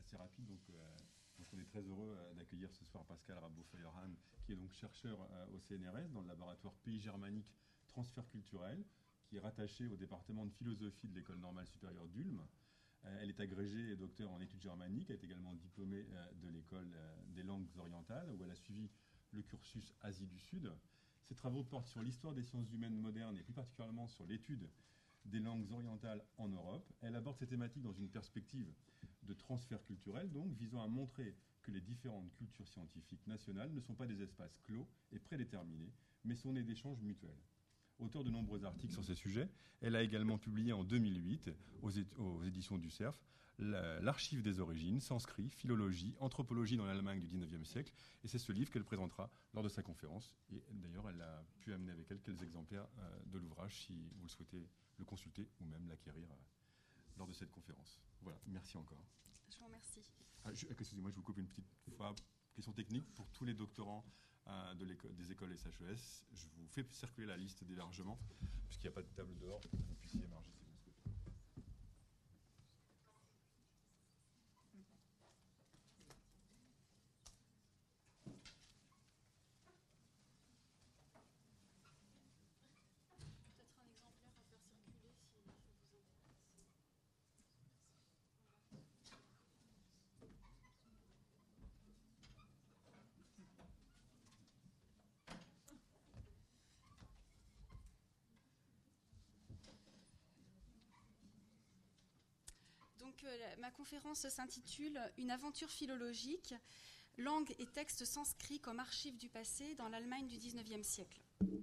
assez rapide. Donc on est très heureux d'accueillir ce soir Pascal Rabot-Feuerhahn, qui est donc chercheur au CNRS dans le laboratoire Pays germanique transfert culturel, qui est rattachée au département de philosophie de l'École normale supérieure d'Ulm. Elle est agrégée et docteur en études germaniques. Elle est également diplômée de l'École des langues orientales, où elle a suivi le cursus Asie du Sud. Ses travaux portent sur l'histoire des sciences humaines modernes et plus particulièrement sur l'étude des langues orientales en Europe. Elle aborde ces thématiques dans une perspective de transfert culturel, donc visant à montrer que les différentes cultures scientifiques nationales ne sont pas des espaces clos et prédéterminés, mais sont nés d'échanges mutuels. Auteur de nombreux articles sur ces sujets, elle a également publié en 2008, aux éditions du Cerf, l'Archive des origines, sanskrit, philologie, anthropologie dans l'Allemagne du XIXe siècle. Et c'est ce livre qu'elle présentera lors de sa conférence. Et d'ailleurs, elle a pu amener avec elle quelques exemplaires de l'ouvrage, si vous le souhaitez le consulter ou même l'acquérir lors de cette conférence. Voilà, merci encore. Je vous remercie. Excusez-moi, je vous coupe une petite fois. Question technique pour tous les doctorants des écoles SHES. Je vous fais circuler la liste d'hébergement, puisqu'il n'y a pas de table dehors, pour que vous puissiez émarger si vous le souhaitez. Peut-être un exemplaire à faire circuler si ça vous intéresse. Donc, ma conférence s'intitule « Une aventure philologique, langue et textes sanscrits comme archives du passé dans l'Allemagne du XIXe siècle ».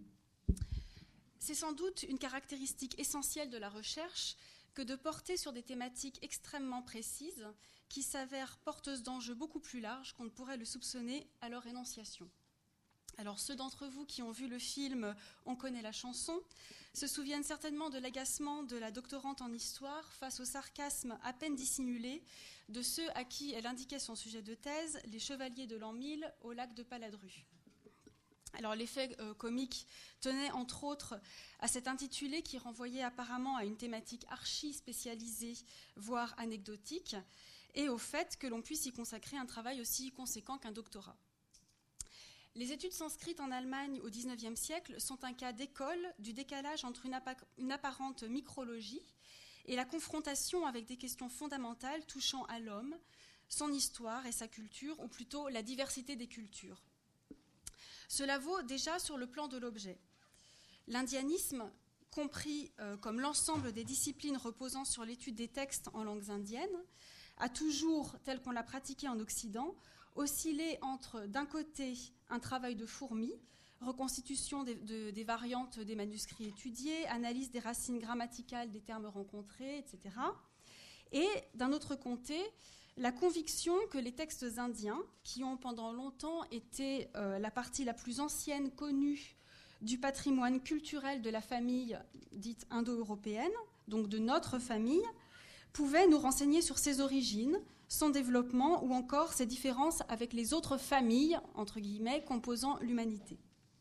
C'est sans doute une caractéristique essentielle de la recherche que de porter sur des thématiques extrêmement précises qui s'avèrent porteuses d'enjeux beaucoup plus larges qu'on ne pourrait le soupçonner à leur énonciation. Alors ceux d'entre vous qui ont vu le film « On connaît la chanson » se souviennent certainement de l'agacement de la doctorante en histoire face au sarcasme à peine dissimulé de ceux à qui elle indiquait son sujet de thèse, les chevaliers de l'an 1000 au lac de Paladru. Alors l'effet comique tenait entre autres à cet intitulé qui renvoyait apparemment à une thématique archi-spécialisée, voire anecdotique, et au fait que l'on puisse y consacrer un travail aussi conséquent qu'un doctorat. Les études sanscrites en Allemagne au XIXe siècle sont un cas d'école du décalage entre une apparente micrologie et la confrontation avec des questions fondamentales touchant à l'homme, son histoire et sa culture, ou plutôt la diversité des cultures. Cela vaut déjà sur le plan de l'objet. L'indianisme, compris comme l'ensemble des disciplines reposant sur l'étude des textes en langues indiennes, a toujours, tel qu'on l'a pratiqué en Occident, oscillé entre, d'un côté, un travail de fourmi, reconstitution des variantes des manuscrits étudiés, analyse des racines grammaticales des termes rencontrés, etc. Et, d'un autre côté, la conviction que les textes indiens, qui ont pendant longtemps été la partie la plus ancienne connue du patrimoine culturel de la famille dite indo-européenne, donc de notre famille, pouvaient nous renseigner sur ses origines, son développement ou encore ses différences avec les autres familles, entre guillemets, composant l'humanité.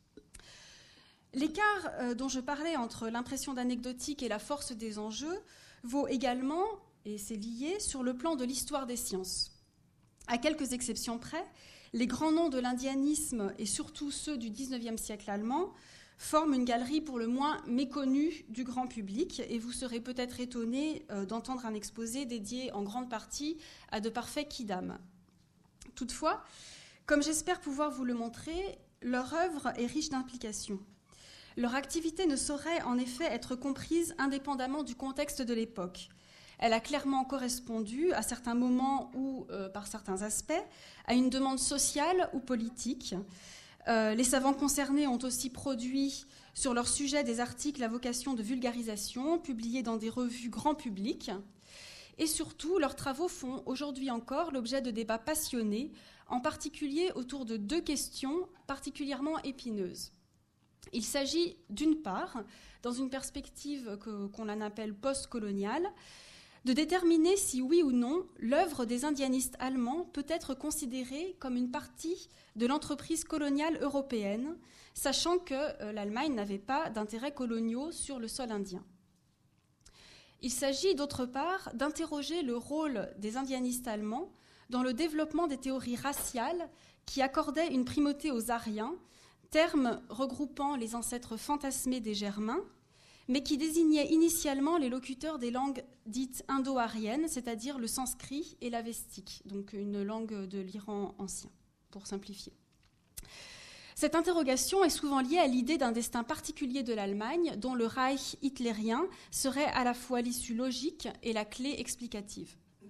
L'écart dont je parlais entre l'impression d'anecdotique et la force des enjeux vaut également, et c'est lié, sur le plan de l'histoire des sciences. À quelques exceptions près, les grands noms de l'indianisme, et surtout ceux du XIXe siècle allemand, forment une galerie pour le moins méconnue du grand public, et vous serez peut-être étonnés d'entendre un exposé dédié en grande partie à de parfaits quidam. Toutefois, comme j'espère pouvoir vous le montrer, leur œuvre est riche d'implications. Leur activité ne saurait en effet être comprise indépendamment du contexte de l'époque. Elle a clairement correspondu à certains moments ou, par certains aspects, à une demande sociale ou politique. Les savants concernés ont aussi produit sur leur sujet des articles à vocation de vulgarisation, publiés dans des revues grand public. Et surtout, leurs travaux font aujourd'hui encore l'objet de débats passionnés, en particulier autour de deux questions particulièrement épineuses. Il s'agit d'une part, dans une perspective qu'on appelle post-coloniale, de déterminer si oui ou non l'œuvre des indianistes allemands peut être considérée comme une partie de l'entreprise coloniale européenne, sachant que l'Allemagne n'avait pas d'intérêts coloniaux sur le sol indien. Il s'agit d'autre part d'interroger le rôle des indianistes allemands dans le développement des théories raciales qui accordaient une primauté aux Aryens, terme regroupant les ancêtres fantasmés des Germains, mais qui désignait initialement les locuteurs des langues dites indo-aryennes, c'est-à-dire le sanskrit et l'avestique, donc une langue de l'Iran ancien, pour simplifier. Cette interrogation est souvent liée à l'idée d'un destin particulier de l'Allemagne, dont le Reich hitlérien serait à la fois l'issue logique et la clé explicative.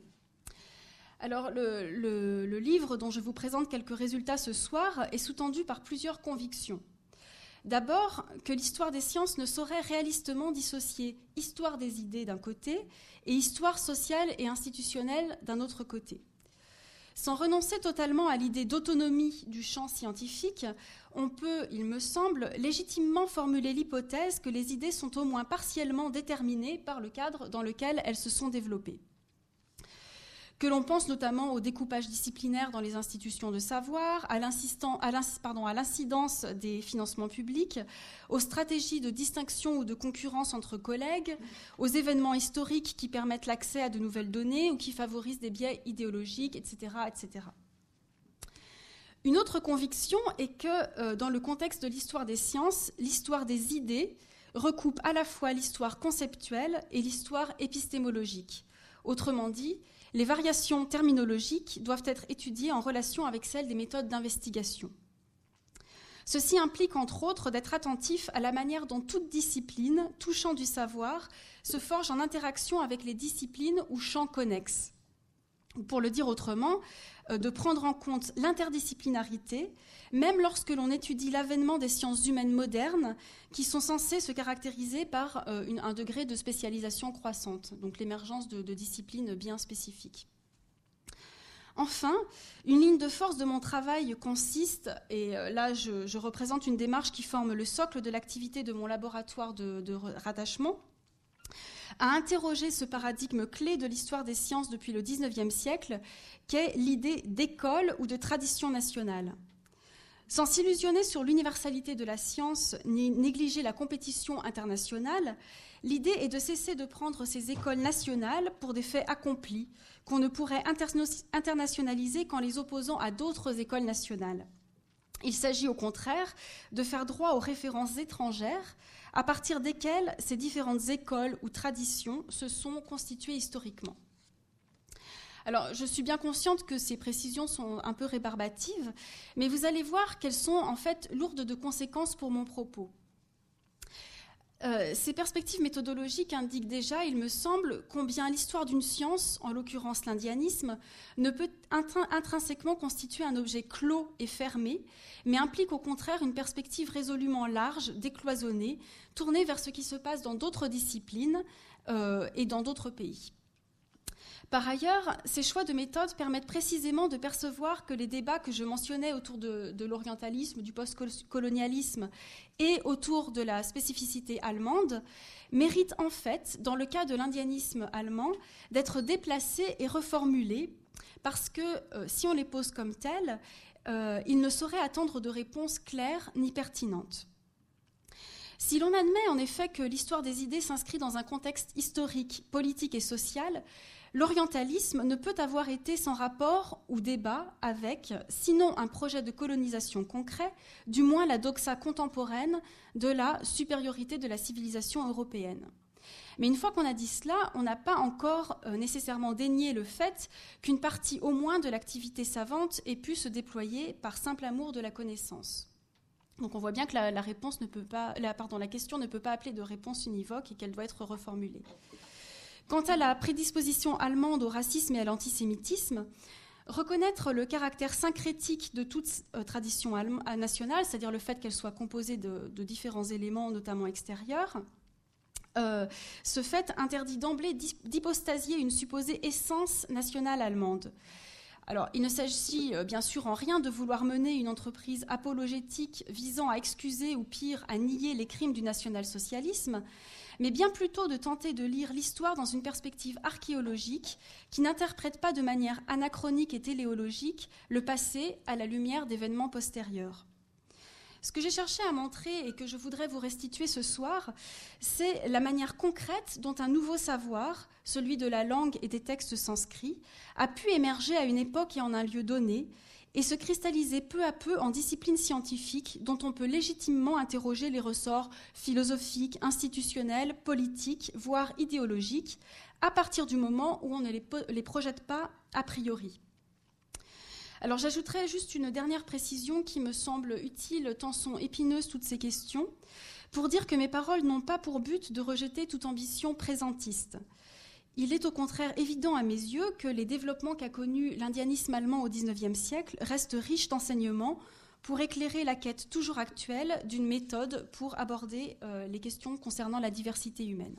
Alors, le livre dont je vous présente quelques résultats ce soir est sous-tendu par plusieurs convictions. D'abord, que l'histoire des sciences ne saurait réalistement dissocier histoire des idées d'un côté et histoire sociale et institutionnelle d'un autre côté. Sans renoncer totalement à l'idée d'autonomie du champ scientifique, on peut, il me semble, légitimement formuler l'hypothèse que les idées sont au moins partiellement déterminées par le cadre dans lequel elles se sont développées. Que l'on pense notamment au découpage disciplinaire dans les institutions de savoir, à l'incidence des financements publics, aux stratégies de distinction ou de concurrence entre collègues, aux événements historiques qui permettent l'accès à de nouvelles données ou qui favorisent des biais idéologiques, etc., etc. Une autre conviction est que, dans le contexte de l'histoire des sciences, l'histoire des idées recoupe à la fois l'histoire conceptuelle et l'histoire épistémologique. Autrement dit, les variations terminologiques doivent être étudiées en relation avec celles des méthodes d'investigation. Ceci implique, entre autres, d'être attentif à la manière dont toute discipline, tout champ du savoir, se forge en interaction avec les disciplines ou champs connexes. Pour le dire autrement, de prendre en compte l'interdisciplinarité, même lorsque l'on étudie l'avènement des sciences humaines modernes, qui sont censées se caractériser par un degré de spécialisation croissante, donc l'émergence de disciplines bien spécifiques. Enfin, une ligne de force de mon travail consiste, et là je représente une démarche qui forme le socle de l'activité de mon laboratoire de rattachement, à interroger ce paradigme clé de l'histoire des sciences depuis le XIXe siècle, qu'est l'idée d'école ou de tradition nationale. Sans s'illusionner sur l'universalité de la science ni négliger la compétition internationale, l'idée est de cesser de prendre ces écoles nationales pour des faits accomplis qu'on ne pourrait internationaliser qu'en les opposant à d'autres écoles nationales. Il s'agit au contraire de faire droit aux références étrangères à partir desquelles ces différentes écoles ou traditions se sont constituées historiquement. Alors, je suis bien consciente que ces précisions sont un peu rébarbatives, mais vous allez voir qu'elles sont en fait lourdes de conséquences pour mon propos. Ces perspectives méthodologiques indiquent déjà, il me semble, combien l'histoire d'une science, en l'occurrence l'indianisme, ne peut intrinsèquement constituer un objet clos et fermé, mais implique au contraire une perspective résolument large, décloisonnée, tournée vers ce qui se passe dans d'autres disciplines et dans d'autres pays. Par ailleurs, ces choix de méthode permettent précisément de percevoir que les débats que je mentionnais autour de l'orientalisme, du post-colonialisme et autour de la spécificité allemande méritent en fait, dans le cas de l'indianisme allemand, d'être déplacés et reformulés parce que si on les pose comme tels, ils ne sauraient attendre de réponses claires ni pertinentes. Si l'on admet en effet que l'histoire des idées s'inscrit dans un contexte historique, politique et social, l'orientalisme ne peut avoir été sans rapport ou débat avec, sinon un projet de colonisation concret, du moins la doxa contemporaine de la supériorité de la civilisation européenne. Mais une fois qu'on a dit cela, on n'a pas encore nécessairement dénié le fait qu'une partie au moins de l'activité savante ait pu se déployer par simple amour de la connaissance. Donc on voit bien que la question ne peut pas appeler de réponse univoque et qu'elle doit être reformulée. Quant à la prédisposition allemande au racisme et à l'antisémitisme, reconnaître le caractère syncrétique de toute tradition nationale, c'est-à-dire le fait qu'elle soit composée de différents éléments, notamment extérieurs, ce fait interdit d'emblée d'hypostasier une supposée essence nationale allemande. Alors, il ne s'agit bien sûr en rien de vouloir mener une entreprise apologétique visant à excuser ou pire, à nier les crimes du national-socialisme, mais bien plutôt de tenter de lire l'histoire dans une perspective archéologique qui n'interprète pas de manière anachronique et téléologique le passé à la lumière d'événements postérieurs. Ce que j'ai cherché à montrer et que je voudrais vous restituer ce soir, c'est la manière concrète dont un nouveau savoir, celui de la langue et des textes sanscrits, a pu émerger à une époque et en un lieu donné, et se cristalliser peu à peu en discipline scientifique dont on peut légitimement interroger les ressorts philosophiques, institutionnels, politiques, voire idéologiques, à partir du moment où on ne les projette pas a priori. Alors j'ajouterai juste une dernière précision qui me semble utile, tant sont épineuses toutes ces questions, pour dire que mes paroles n'ont pas pour but de rejeter toute ambition présentiste. Il est au contraire évident à mes yeux que les développements qu'a connus l'indianisme allemand au XIXe siècle restent riches d'enseignements pour éclairer la quête toujours actuelle d'une méthode pour aborder les questions concernant la diversité humaine.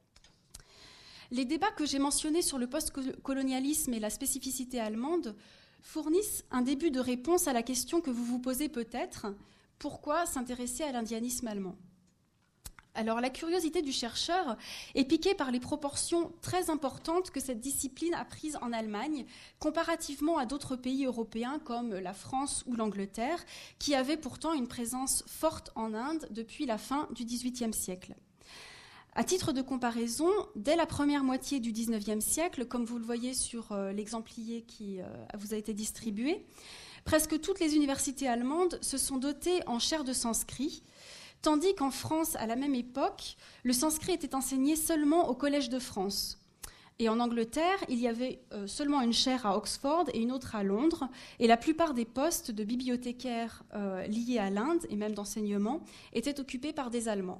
Les débats que j'ai mentionnés sur le post-colonialisme et la spécificité allemande fournissent un début de réponse à la question que vous vous posez peut-être, pourquoi s'intéresser à l'indianisme allemand ? Alors la curiosité du chercheur est piquée par les proportions très importantes que cette discipline a prises en Allemagne, comparativement à d'autres pays européens comme la France ou l'Angleterre, qui avaient pourtant une présence forte en Inde depuis la fin du XVIIIe siècle. À titre de comparaison, dès la première moitié du XIXe siècle, comme vous le voyez sur l'exemplier qui vous a été distribué, presque toutes les universités allemandes se sont dotées en chaire de sanskrit, tandis qu'en France, à la même époque, le sanskrit était enseigné seulement au Collège de France. Et en Angleterre, il y avait seulement une chaire à Oxford et une autre à Londres, et la plupart des postes de bibliothécaires liés à l'Inde, et même d'enseignement, étaient occupés par des Allemands.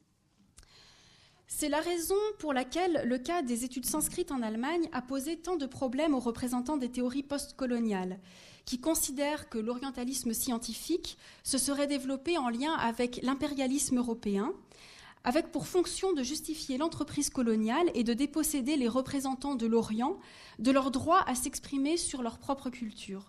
C'est la raison pour laquelle le cas des études sanskrites en Allemagne a posé tant de problèmes aux représentants des théories postcoloniales, qui considèrent que l'orientalisme scientifique se serait développé en lien avec l'impérialisme européen, avec pour fonction de justifier l'entreprise coloniale et de déposséder les représentants de l'Orient de leur droit à s'exprimer sur leur propre culture.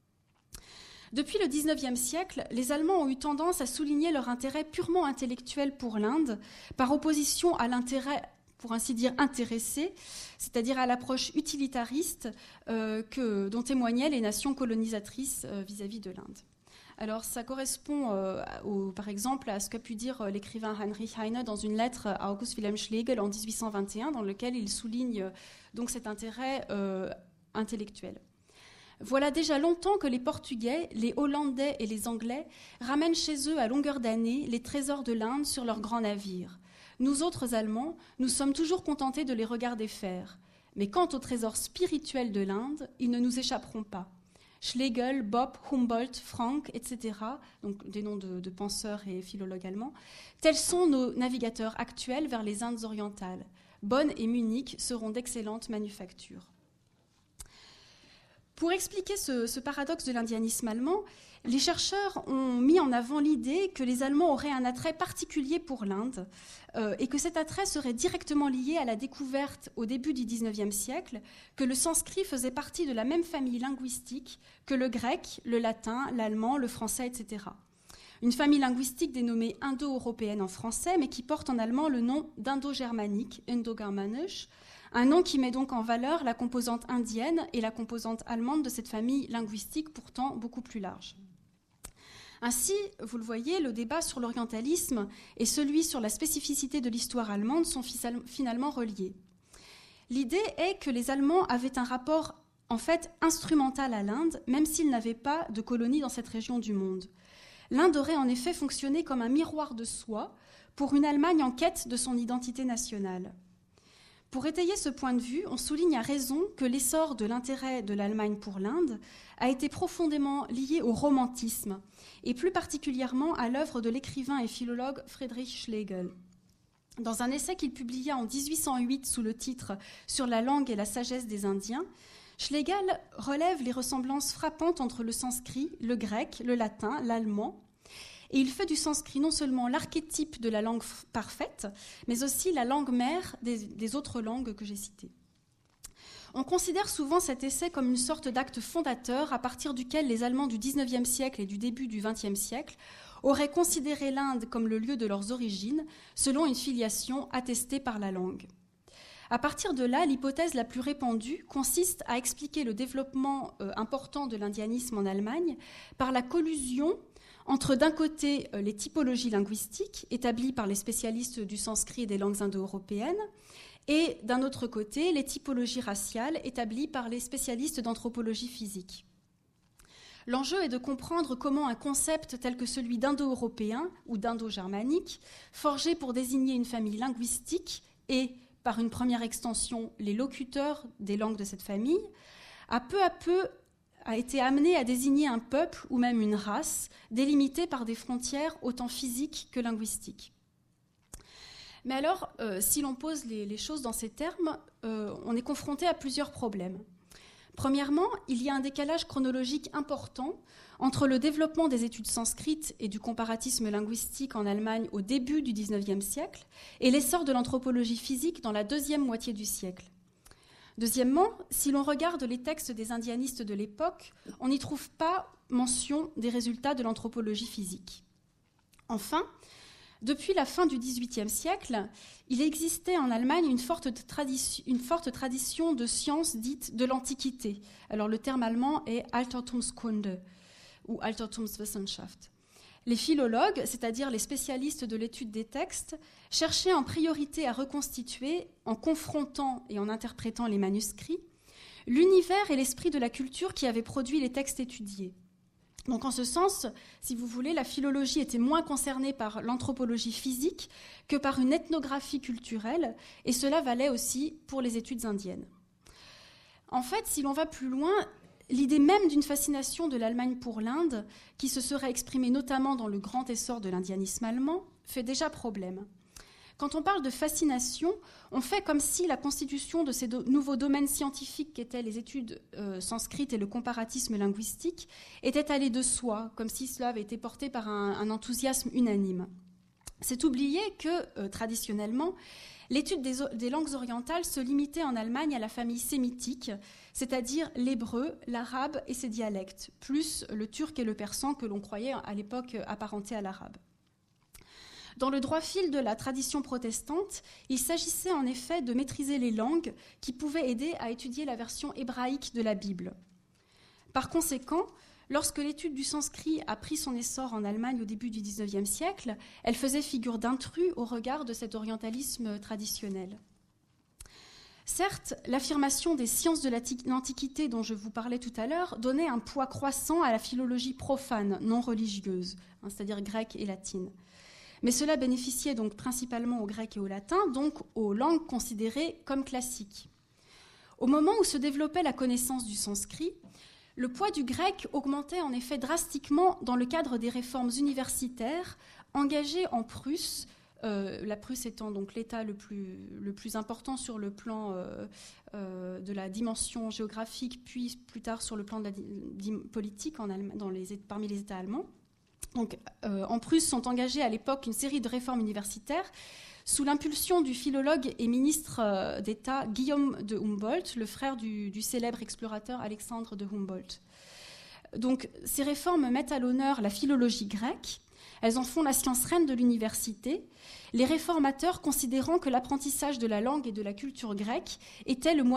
Depuis le XIXe siècle, les Allemands ont eu tendance à souligner leur intérêt purement intellectuel pour l'Inde, par opposition à l'intérêt, pour ainsi dire, intéressé, c'est-à-dire à l'approche utilitariste dont témoignaient les nations colonisatrices vis-à-vis de l'Inde. Alors ça correspond par exemple à ce qu'a pu dire l'écrivain Heinrich Heine dans une lettre à August Wilhelm Schlegel en 1821, dans lequel il souligne donc cet intérêt intellectuel. Voilà déjà longtemps que les Portugais, les Hollandais et les Anglais ramènent chez eux à longueur d'année les trésors de l'Inde sur leurs grands navires. Nous autres Allemands, nous sommes toujours contentés de les regarder faire. Mais quant aux trésors spirituels de l'Inde, ils ne nous échapperont pas. Schlegel, Bopp, Humboldt, Frank, etc., donc des noms de penseurs et philologues allemands, tels sont nos navigateurs actuels vers les Indes orientales. Bonn et Munich seront d'excellentes manufactures. Pour expliquer ce paradoxe de l'indianisme allemand, les chercheurs ont mis en avant l'idée que les Allemands auraient un attrait particulier pour l'Inde et que cet attrait serait directement lié à la découverte au début du XIXe siècle que le sanskrit faisait partie de la même famille linguistique que le grec, le latin, l'allemand, le français, etc. Une famille linguistique dénommée indo-européenne en français, mais qui porte en allemand le nom d'indo-germanique, Indo-Germanisch, un nom qui met donc en valeur la composante indienne et la composante allemande de cette famille linguistique pourtant beaucoup plus large. Ainsi, vous le voyez, le débat sur l'orientalisme et celui sur la spécificité de l'histoire allemande sont finalement reliés. L'idée est que les Allemands avaient un rapport en fait instrumental à l'Inde, même s'ils n'avaient pas de colonies dans cette région du monde. L'Inde aurait en effet fonctionné comme un miroir de soi pour une Allemagne en quête de son identité nationale. Pour étayer ce point de vue, on souligne à raison que l'essor de l'intérêt de l'Allemagne pour l'Inde a été profondément lié au romantisme, et plus particulièrement à l'œuvre de l'écrivain et philologue Friedrich Schlegel. Dans un essai qu'il publia en 1808 sous le titre « Sur la langue et la sagesse des Indiens », Schlegel relève les ressemblances frappantes entre le sanskrit, le grec, le latin, l'allemand, et il fait du sanskrit non seulement l'archétype de la langue parfaite, mais aussi la langue mère des autres langues que j'ai citées. On considère souvent cet essai comme une sorte d'acte fondateur à partir duquel les Allemands du XIXe siècle et du début du XXe siècle auraient considéré l'Inde comme le lieu de leurs origines, selon une filiation attestée par la langue. À partir de là, l'hypothèse la plus répandue consiste à expliquer le développement important de l'indianisme en Allemagne par la collusion entre d'un côté les typologies linguistiques établies par les spécialistes du sanskrit et des langues indo-européennes, et d'un autre côté les typologies raciales établies par les spécialistes d'anthropologie physique. L'enjeu est de comprendre comment un concept tel que celui d'indo-européen ou d'indo-germanique, forgé pour désigner une famille linguistique et, par une première extension, les locuteurs des langues de cette famille, a peu à peu été amené à désigner un peuple ou même une race délimitée par des frontières autant physiques que linguistiques. Mais alors, si l'on pose les choses dans ces termes, on est confronté à plusieurs problèmes. Premièrement, il y a un décalage chronologique important entre le développement des études sanskrites et du comparatisme linguistique en Allemagne au début du XIXe siècle et l'essor de l'anthropologie physique dans la deuxième moitié du siècle. Deuxièmement, si l'on regarde les textes des indianistes de l'époque, on n'y trouve pas mention des résultats de l'anthropologie physique. Enfin, depuis la fin du XVIIIe siècle, il existait en Allemagne une forte tradition de sciences dites de l'Antiquité. Alors le terme allemand est Altertumskunde ou Altertumswissenschaft. Les philologues, c'est-à-dire les spécialistes de l'étude des textes, cherchaient en priorité à reconstituer, en confrontant et en interprétant les manuscrits, l'univers et l'esprit de la culture qui avait produit les textes étudiés. Donc en ce sens, si vous voulez, la philologie était moins concernée par l'anthropologie physique que par une ethnographie culturelle, et cela valait aussi pour les études indiennes. En fait, si l'on va plus loin, l'idée même d'une fascination de l'Allemagne pour l'Inde, qui se serait exprimée notamment dans le grand essor de l'indianisme allemand, fait déjà problème. Quand on parle de fascination, on fait comme si la constitution de ces nouveaux domaines scientifiques qu'étaient les études sanskrites et le comparatisme linguistique était allée de soi, comme si cela avait été porté par un enthousiasme unanime. C'est oublier que, traditionnellement, l'étude des langues orientales se limitait en Allemagne à la famille sémitique, c'est-à-dire l'hébreu, l'arabe et ses dialectes, plus le turc et le persan que l'on croyait à l'époque apparentés à l'arabe. Dans le droit fil de la tradition protestante, il s'agissait en effet de maîtriser les langues qui pouvaient aider à étudier la version hébraïque de la Bible. Par conséquent, lorsque l'étude du sanskrit a pris son essor en Allemagne au début du XIXe siècle, elle faisait figure d'intrus au regard de cet orientalisme traditionnel. Certes, l'affirmation des sciences de l'Antiquité dont je vous parlais tout à l'heure donnait un poids croissant à la philologie profane, non religieuse, c'est-à-dire grecque et latine. Mais cela bénéficiait donc principalement au grec et au latin, donc aux langues considérées comme classiques. Au moment où se développait la connaissance du sanskrit, le poids du grec augmentait en effet drastiquement dans le cadre des réformes universitaires engagées en Prusse, la Prusse étant donc l'État le plus important sur le plan de la dimension géographique, puis plus tard sur le plan de la politique parmi les États allemands. Donc, en Prusse sont engagées à l'époque une série de réformes universitaires sous l'impulsion du philologue et ministre d'État Guillaume de Humboldt, le frère du célèbre explorateur Alexandre de Humboldt. Donc, ces réformes mettent à l'honneur la philologie grecque. Elles en font la science reine de l'université, les réformateurs considérant que l'apprentissage de la langue et de la culture grecque était le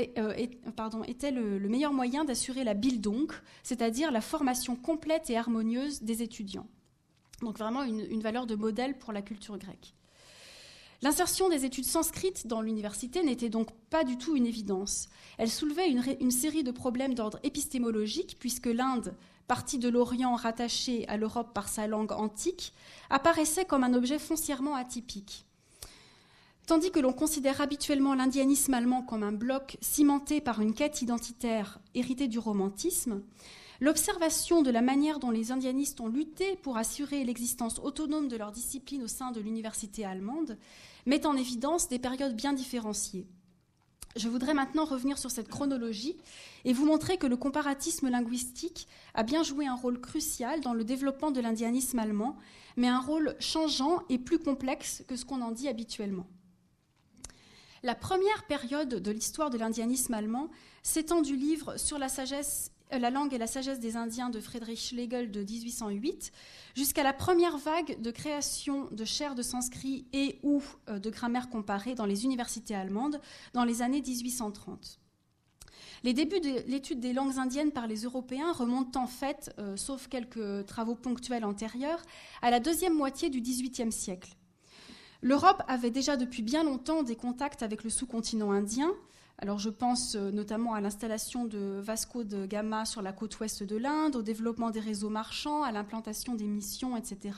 meilleur moyen d'assurer la Bildung, c'est-à-dire la formation complète et harmonieuse des étudiants. Donc vraiment une valeur de modèle pour la culture grecque. L'insertion des études sanskrites dans l'université n'était donc pas du tout une évidence. Elle soulevait une série de problèmes d'ordre épistémologique, puisque l'Inde, partie de l'Orient rattachée à l'Europe par sa langue antique, apparaissait comme un objet foncièrement atypique. Tandis que l'on considère habituellement l'indianisme allemand comme un bloc cimenté par une quête identitaire héritée du romantisme, l'observation de la manière dont les indianistes ont lutté pour assurer l'existence autonome de leur discipline au sein de l'université allemande met en évidence des périodes bien différenciées. Je voudrais maintenant revenir sur cette chronologie et vous montrer que le comparatisme linguistique a bien joué un rôle crucial dans le développement de l'indianisme allemand, mais un rôle changeant et plus complexe que ce qu'on en dit habituellement. La première période de l'histoire de l'indianisme allemand s'étend du livre sur la langue et la sagesse des Indiens de Friedrich Schlegel de 1808 jusqu'à la première vague de création de chaires de sanskrit et ou de grammaire comparée dans les universités allemandes dans les années 1830. Les débuts de l'étude des langues indiennes par les Européens remontent en fait, sauf quelques travaux ponctuels antérieurs, à la deuxième moitié du XVIIIe siècle. L'Europe avait déjà depuis bien longtemps des contacts avec le sous-continent indien. Alors je pense notamment à l'installation de Vasco de Gama sur la côte ouest de l'Inde, au développement des réseaux marchands, à l'implantation des missions, etc.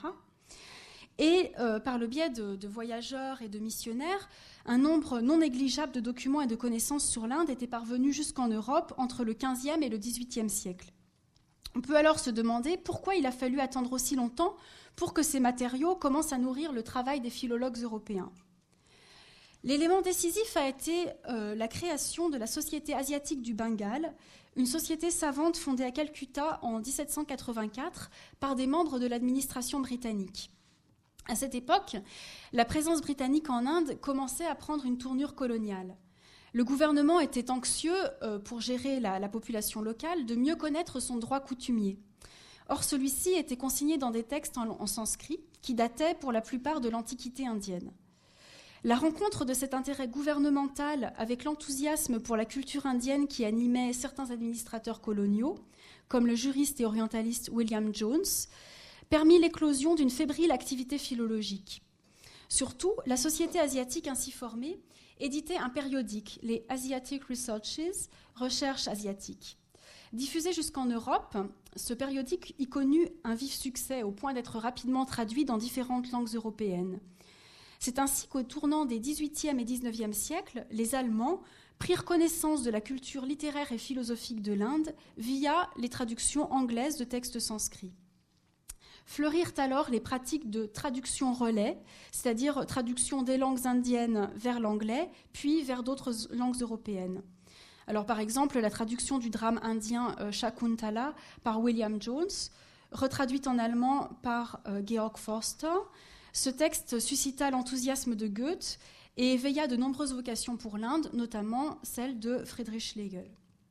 Et par le biais de voyageurs et de missionnaires, un nombre non négligeable de documents et de connaissances sur l'Inde étaient parvenus jusqu'en Europe entre le XVe et le XVIIIe siècle. On peut alors se demander pourquoi il a fallu attendre aussi longtemps pour que ces matériaux commencent à nourrir le travail des philologues européens. L'élément décisif a été la création de la Société asiatique du Bengale, une société savante fondée à Calcutta en 1784 par des membres de l'administration britannique. À cette époque, la présence britannique en Inde commençait à prendre une tournure coloniale. Le gouvernement était anxieux, pour gérer la population locale, de mieux connaître son droit coutumier. Or, celui-ci était consigné dans des textes en sanskrit qui dataient pour la plupart de l'Antiquité indienne. La rencontre de cet intérêt gouvernemental avec l'enthousiasme pour la culture indienne qui animait certains administrateurs coloniaux, comme le juriste et orientaliste William Jones, permit l'éclosion d'une fébrile activité philologique. Surtout, la société asiatique ainsi formée éditait un périodique, les Asiatic Researches, Recherches asiatiques. Diffusé jusqu'en Europe, ce périodique y connut un vif succès au point d'être rapidement traduit dans différentes langues européennes. C'est ainsi qu'au tournant des XVIIIe et XIXe siècles, les Allemands prirent connaissance de la culture littéraire et philosophique de l'Inde via les traductions anglaises de textes sanscrits. Fleurirent alors les pratiques de traduction relais, c'est-à-dire traduction des langues indiennes vers l'anglais, puis vers d'autres langues européennes. Alors, par exemple, la traduction du drame indien Shakuntala par William Jones, retraduite en allemand par Georg Forster. Ce texte suscita l'enthousiasme de Goethe et éveilla de nombreuses vocations pour l'Inde, notamment celle de Friedrich Schlegel.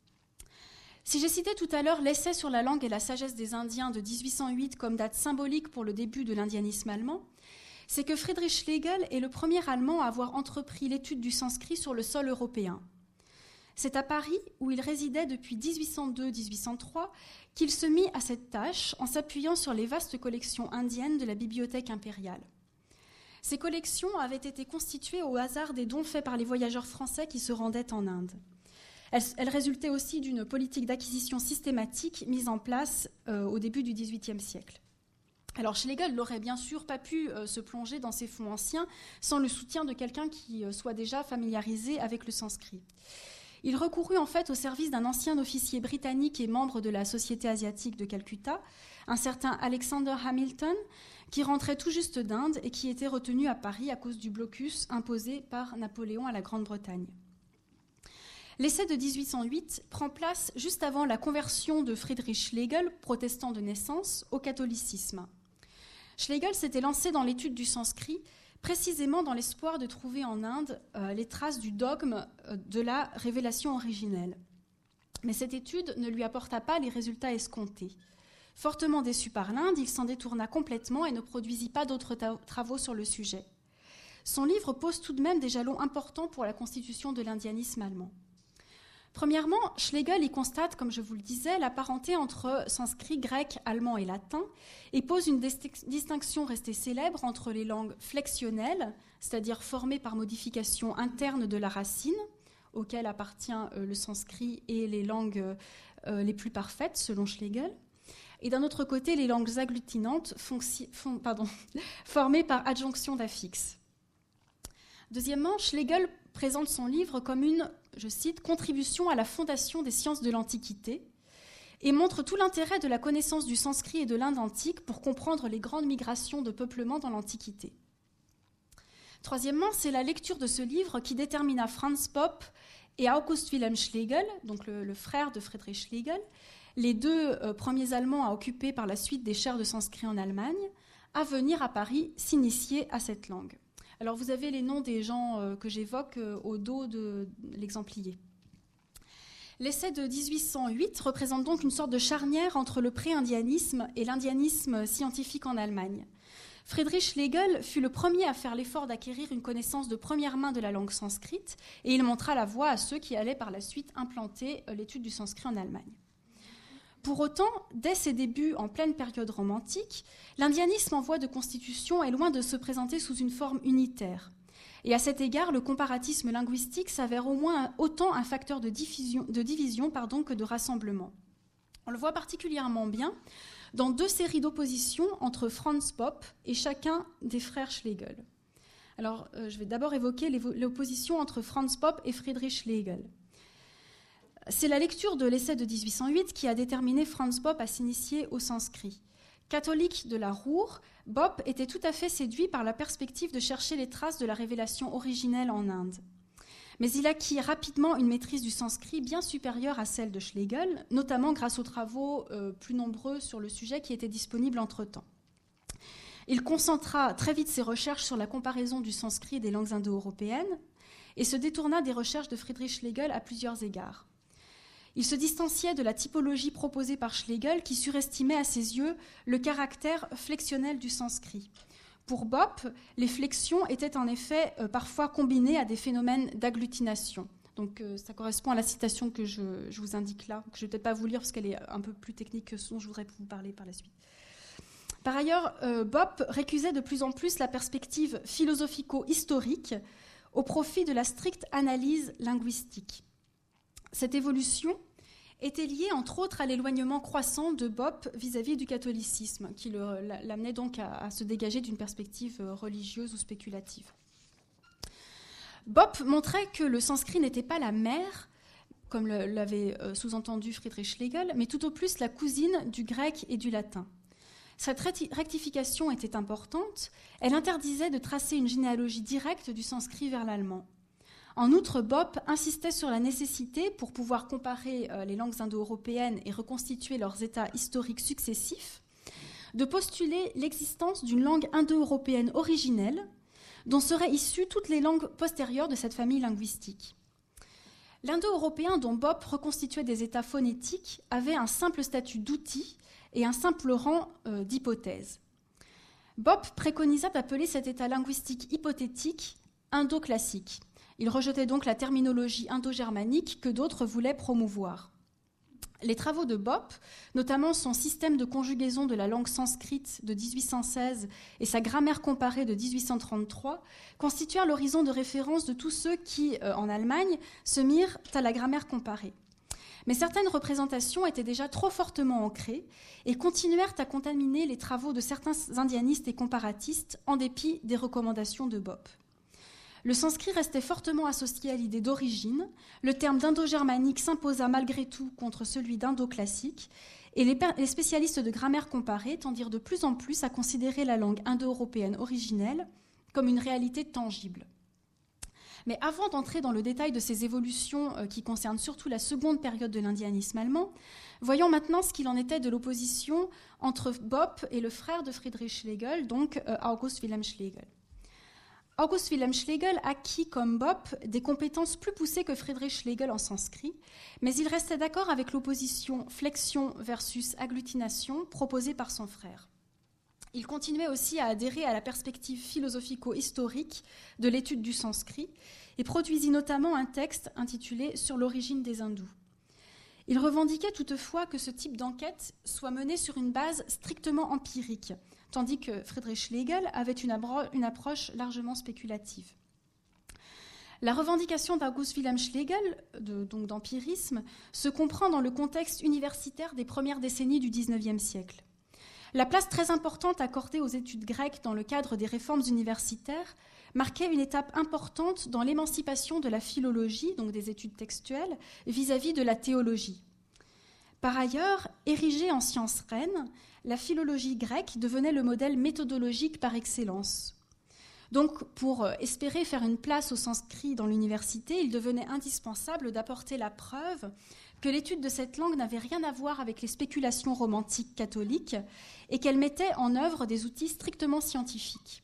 Si j'ai cité tout à l'heure l'essai sur la langue et la sagesse des Indiens de 1808 comme date symbolique pour le début de l'indianisme allemand, c'est que Friedrich Schlegel est le premier Allemand à avoir entrepris l'étude du sanskrit sur le sol européen. C'est à Paris, où il résidait depuis 1802-1803, qu'il se mit à cette tâche en s'appuyant sur les vastes collections indiennes de la Bibliothèque impériale. Ces collections avaient été constituées au hasard des dons faits par les voyageurs français qui se rendaient en Inde. Elles résultaient aussi d'une politique d'acquisition systématique mise en place au début du XVIIIe siècle. Alors Schlegel n'aurait bien sûr pas pu se plonger dans ces fonds anciens sans le soutien de quelqu'un qui soit déjà familiarisé avec le sanskrit. Il recourut en fait au service d'un ancien officier britannique et membre de la Société asiatique de Calcutta, un certain Alexander Hamilton, qui rentrait tout juste d'Inde et qui était retenu à Paris à cause du blocus imposé par Napoléon à la Grande-Bretagne. L'essai de 1808 prend place juste avant la conversion de Friedrich Schlegel, protestant de naissance, au catholicisme. Schlegel s'était lancé dans l'étude du sanskrit, précisément dans l'espoir de trouver en Inde les traces du dogme de la révélation originelle. Mais cette étude ne lui apporta pas les résultats escomptés. Fortement déçu par l'Inde, il s'en détourna complètement et ne produisit pas d'autres travaux sur le sujet. Son livre pose tout de même des jalons importants pour la constitution de l'indianisme allemand. Premièrement, Schlegel y constate, comme je vous le disais, la parenté entre sanskrit, grec, allemand et latin et pose une distinction restée célèbre entre les langues flexionnelles, c'est-à-dire formées par modification interne de la racine, auquel appartient le sanskrit et les langues les plus parfaites, selon Schlegel, et d'un autre côté, les langues agglutinantes formées par adjonction d'affixes. Deuxièmement, Schlegel présente son livre comme une, je cite, « contribution à la fondation des sciences de l'Antiquité » et montre tout l'intérêt de la connaissance du sanskrit et de l'Inde antique pour comprendre les grandes migrations de peuplement dans l'Antiquité. Troisièmement, c'est la lecture de ce livre qui détermina Franz Popp et August Wilhelm Schlegel, donc le frère de Friedrich Schlegel, les deux premiers Allemands à occuper par la suite des chaires de sanskrit en Allemagne, à venir à Paris s'initier à cette langue. Alors vous avez les noms des gens que j'évoque au dos de l'exemplier. L'essai de 1808 représente donc une sorte de charnière entre le pré-indianisme et l'indianisme scientifique en Allemagne. Friedrich Schlegel fut le premier à faire l'effort d'acquérir une connaissance de première main de la langue sanscrite, et il montra la voie à ceux qui allaient par la suite implanter l'étude du sanskrit en Allemagne. Pour autant, dès ses débuts en pleine période romantique, l'indianisme en voie de constitution est loin de se présenter sous une forme unitaire. Et à cet égard, le comparatisme linguistique s'avère au moins autant un facteur de division que de rassemblement. On le voit particulièrement bien dans 2 séries d'oppositions entre Franz Bopp et chacun des frères Schlegel. Alors, je vais d'abord évoquer l'opposition entre Franz Bopp et Friedrich Schlegel. C'est la lecture de l'essai de 1808 qui a déterminé Franz Bopp à s'initier au sanskrit. Catholique de la Ruhr, Bopp était tout à fait séduit par la perspective de chercher les traces de la révélation originelle en Inde. Mais il acquit rapidement une maîtrise du sanskrit bien supérieure à celle de Schlegel, notamment grâce aux travaux plus nombreux sur le sujet qui étaient disponibles entre-temps. Il concentra très vite ses recherches sur la comparaison du sanskrit et des langues indo-européennes et se détourna des recherches de Friedrich Schlegel à plusieurs égards. Il se distanciait de la typologie proposée par Schlegel qui surestimait à ses yeux le caractère flexionnel du sanskrit. Pour Bopp, les flexions étaient en effet parfois combinées à des phénomènes d'agglutination. Donc ça correspond à la citation que je vous indique là, que je ne vais peut-être pas vous lire parce qu'elle est un peu plus technique que ce dont je voudrais vous parler par la suite. Par ailleurs, Bopp récusait de plus en plus la perspective philosophico-historique au profit de la stricte analyse linguistique. Cette évolution était liée entre autres à l'éloignement croissant de Bopp vis-à-vis du catholicisme, qui l'amenait donc à se dégager d'une perspective religieuse ou spéculative. Bopp montrait que le sanskrit n'était pas la mère, comme l'avait sous-entendu Friedrich Schlegel, mais tout au plus la cousine du grec et du latin. Cette rectification était importante, elle interdisait de tracer une généalogie directe du sanskrit vers l'allemand. En outre, Bopp insistait sur la nécessité, pour pouvoir comparer les langues indo-européennes et reconstituer leurs états historiques successifs, de postuler l'existence d'une langue indo-européenne originelle dont seraient issues toutes les langues postérieures de cette famille linguistique. L'indo-européen dont Bopp reconstituait des états phonétiques avait un simple statut d'outil et un simple rang d'hypothèse. Bopp préconisa d'appeler cet état linguistique hypothétique indo-classique. Il rejetait donc la terminologie indo-germanique que d'autres voulaient promouvoir. Les travaux de Bopp, notamment son système de conjugaison de la langue sanskrite de 1816 et sa grammaire comparée de 1833, constituèrent l'horizon de référence de tous ceux qui, en Allemagne, se mirent à la grammaire comparée. Mais certaines représentations étaient déjà trop fortement ancrées et continuèrent à contaminer les travaux de certains indianistes et comparatistes en dépit des recommandations de Bopp. Le sanskrit restait fortement associé à l'idée d'origine, le terme d'indo-germanique s'imposa malgré tout contre celui d'indo-classique, et les spécialistes de grammaire comparée tendirent de plus en plus à considérer la langue indo-européenne originelle comme une réalité tangible. Mais avant d'entrer dans le détail de ces évolutions qui concernent surtout la seconde période de l'indianisme allemand, voyons maintenant ce qu'il en était de l'opposition entre Bopp et le frère de Friedrich Schlegel, donc August Wilhelm Schlegel. August Wilhelm Schlegel acquit comme Bopp des compétences plus poussées que Friedrich Schlegel en sanskrit, mais il restait d'accord avec l'opposition flexion versus agglutination proposée par son frère. Il continuait aussi à adhérer à la perspective philosophico-historique de l'étude du sanskrit et produisit notamment un texte intitulé « Sur l'origine des hindous ». Il revendiquait toutefois que ce type d'enquête soit mené sur une base strictement empirique, tandis que Friedrich Schlegel avait une approche largement spéculative. La revendication d'August Wilhelm Schlegel, donc d'empirisme, se comprend dans le contexte universitaire des premières décennies du XIXe siècle. La place très importante accordée aux études grecques dans le cadre des réformes universitaires marquait une étape importante dans l'émancipation de la philologie, donc des études textuelles, vis-à-vis de la théologie. Par ailleurs, érigée en science reine, la philologie grecque devenait le modèle méthodologique par excellence. Donc, pour espérer faire une place au sanskrit dans l'université, il devenait indispensable d'apporter la preuve que l'étude de cette langue n'avait rien à voir avec les spéculations romantiques catholiques et qu'elle mettait en œuvre des outils strictement scientifiques.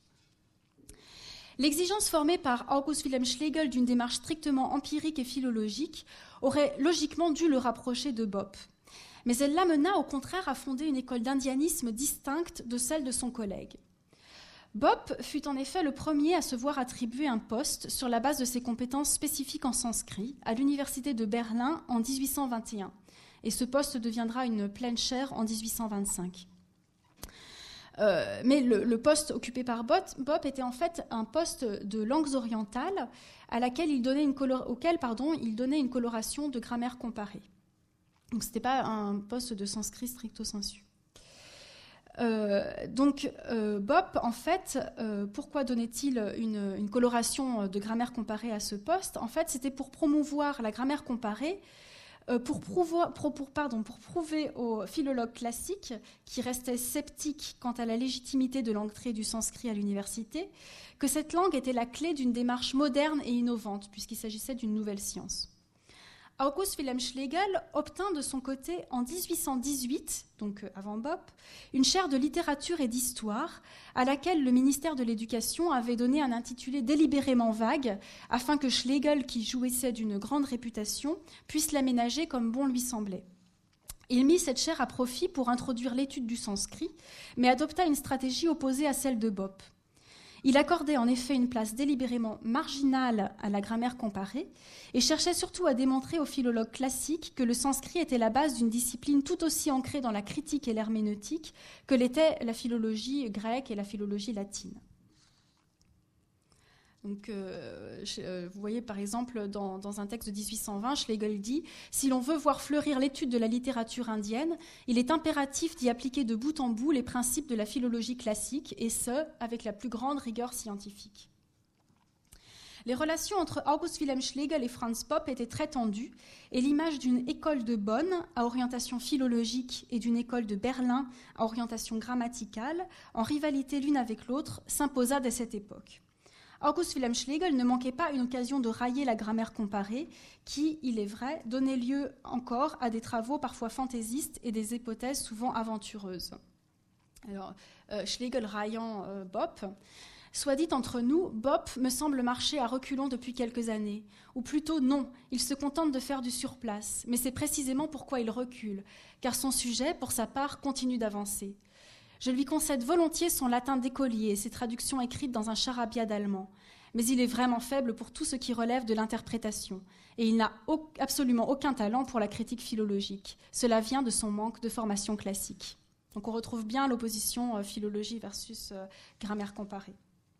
L'exigence formée par August Wilhelm Schlegel d'une démarche strictement empirique et philologique aurait logiquement dû le rapprocher de Bopp. Mais elle l'amena au contraire à fonder une école d'indianisme distincte de celle de son collègue. Bopp fut en effet le premier à se voir attribuer un poste sur la base de ses compétences spécifiques en sanskrit à l'université de Berlin en 1821. Et ce poste deviendra une pleine chaire en 1825. Mais le poste occupé par Bopp était en fait un poste de langues orientales auquel il donnait une coloration de grammaire comparée. Donc ce n'était pas un poste de sanskrit stricto sensu. Bopp, en fait, pourquoi donnait-il une coloration de grammaire comparée à ce poste? En fait, c'était pour promouvoir la grammaire comparée, pour prouver aux philologues classiques qui restaient sceptiques quant à la légitimité de l'entrée du sanskrit à l'université, que cette langue était la clé d'une démarche moderne et innovante, puisqu'il s'agissait d'une nouvelle science. August Wilhelm Schlegel obtint de son côté en 1818, donc avant Bopp, une chaire de littérature et d'histoire à laquelle le ministère de l'Éducation avait donné un intitulé délibérément vague afin que Schlegel, qui jouissait d'une grande réputation, puisse l'aménager comme bon lui semblait. Il mit cette chaire à profit pour introduire l'étude du sanskrit, mais adopta une stratégie opposée à celle de Bopp. Il accordait en effet une place délibérément marginale à la grammaire comparée et cherchait surtout à démontrer aux philologues classiques que le sanskrit était la base d'une discipline tout aussi ancrée dans la critique et l'herméneutique que l'était la philologie grecque et la philologie latine. Donc, vous voyez par exemple dans un texte de 1820, Schlegel dit « Si l'on veut voir fleurir l'étude de la littérature indienne, il est impératif d'y appliquer de bout en bout les principes de la philologie classique, et ce, avec la plus grande rigueur scientifique. » Les relations entre August Wilhelm Schlegel et Franz Bopp étaient très tendues, et l'image d'une école de Bonn à orientation philologique et d'une école de Berlin à orientation grammaticale, en rivalité l'une avec l'autre, s'imposa dès cette époque. August Wilhelm Schlegel ne manquait pas une occasion de railler la grammaire comparée qui, il est vrai, donnait lieu encore à des travaux parfois fantaisistes et des hypothèses souvent aventureuses. Alors, Schlegel raillant Bopp, soit dit entre nous, Bopp me semble marcher à reculons depuis quelques années. Ou plutôt non, il se contente de faire du surplace, mais c'est précisément pourquoi il recule, car son sujet, pour sa part, continue d'avancer. Je lui concède volontiers son latin d'écolier et ses traductions écrites dans un charabia d'allemand. Mais il est vraiment faible pour tout ce qui relève de l'interprétation. Et il n'a absolument aucun talent pour la critique philologique. Cela vient de son manque de formation classique. Donc on retrouve bien l'opposition philologie versus grammaire comparée.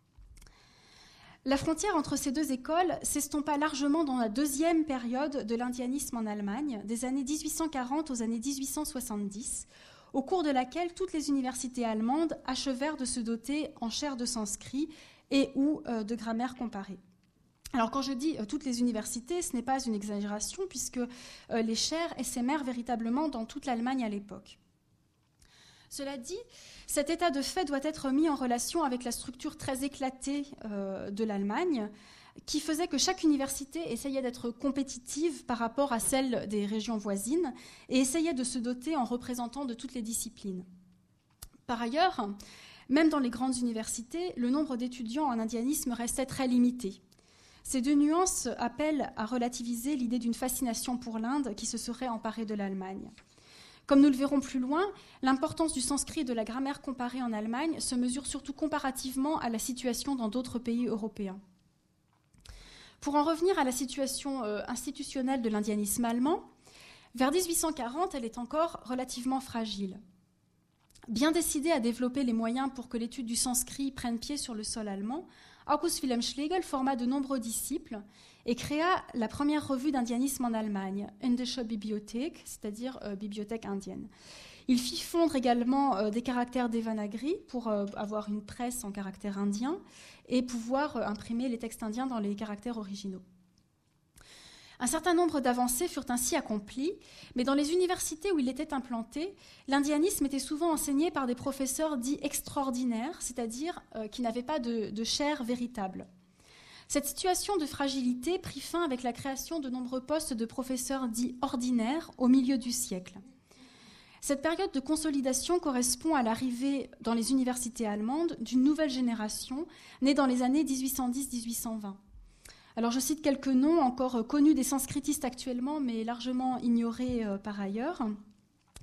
La frontière entre ces deux écoles s'estompa largement dans la deuxième période de l'indianisme en Allemagne, des années 1840 aux années 1870, au cours de laquelle toutes les universités allemandes achevèrent de se doter en chaire de sanskrit et ou de grammaire comparée. Alors quand je dis toutes les universités, ce n'est pas une exagération puisque les chaires essaimèrent véritablement dans toute l'Allemagne à l'époque. Cela dit, cet état de fait doit être mis en relation avec la structure très éclatée de l'Allemagne, qui faisait que chaque université essayait d'être compétitive par rapport à celle des régions voisines et essayait de se doter en représentant de toutes les disciplines. Par ailleurs, même dans les grandes universités, le nombre d'étudiants en indianisme restait très limité. Ces deux nuances appellent à relativiser l'idée d'une fascination pour l'Inde qui se serait emparée de l'Allemagne. Comme nous le verrons plus loin, l'importance du sanskrit et de la grammaire comparée en Allemagne se mesure surtout comparativement à la situation dans d'autres pays européens. Pour en revenir à la situation institutionnelle de l'indianisme allemand, vers 1840, elle est encore relativement fragile. Bien décidé à développer les moyens pour que l'étude du sanskrit prenne pied sur le sol allemand, August Wilhelm Schlegel forma de nombreux disciples et créa la première revue d'indianisme en Allemagne, Indische Bibliothek, c'est-à-dire bibliothèque indienne. Il fit fondre également des caractères Devanagari pour avoir une presse en caractères indiens et pouvoir imprimer les textes indiens dans les caractères originaux. Un certain nombre d'avancées furent ainsi accomplies, mais dans les universités où il était implanté, l'indianisme était souvent enseigné par des professeurs dits extraordinaires, c'est-à-dire qui n'avaient pas de chaire véritable. Cette situation de fragilité prit fin avec la création de nombreux postes de professeurs dits ordinaires au milieu du siècle. Cette période de consolidation correspond à l'arrivée dans les universités allemandes d'une nouvelle génération née dans les années 1810-1820. Alors je cite quelques noms encore connus des sanskritistes actuellement, mais largement ignorés par ailleurs.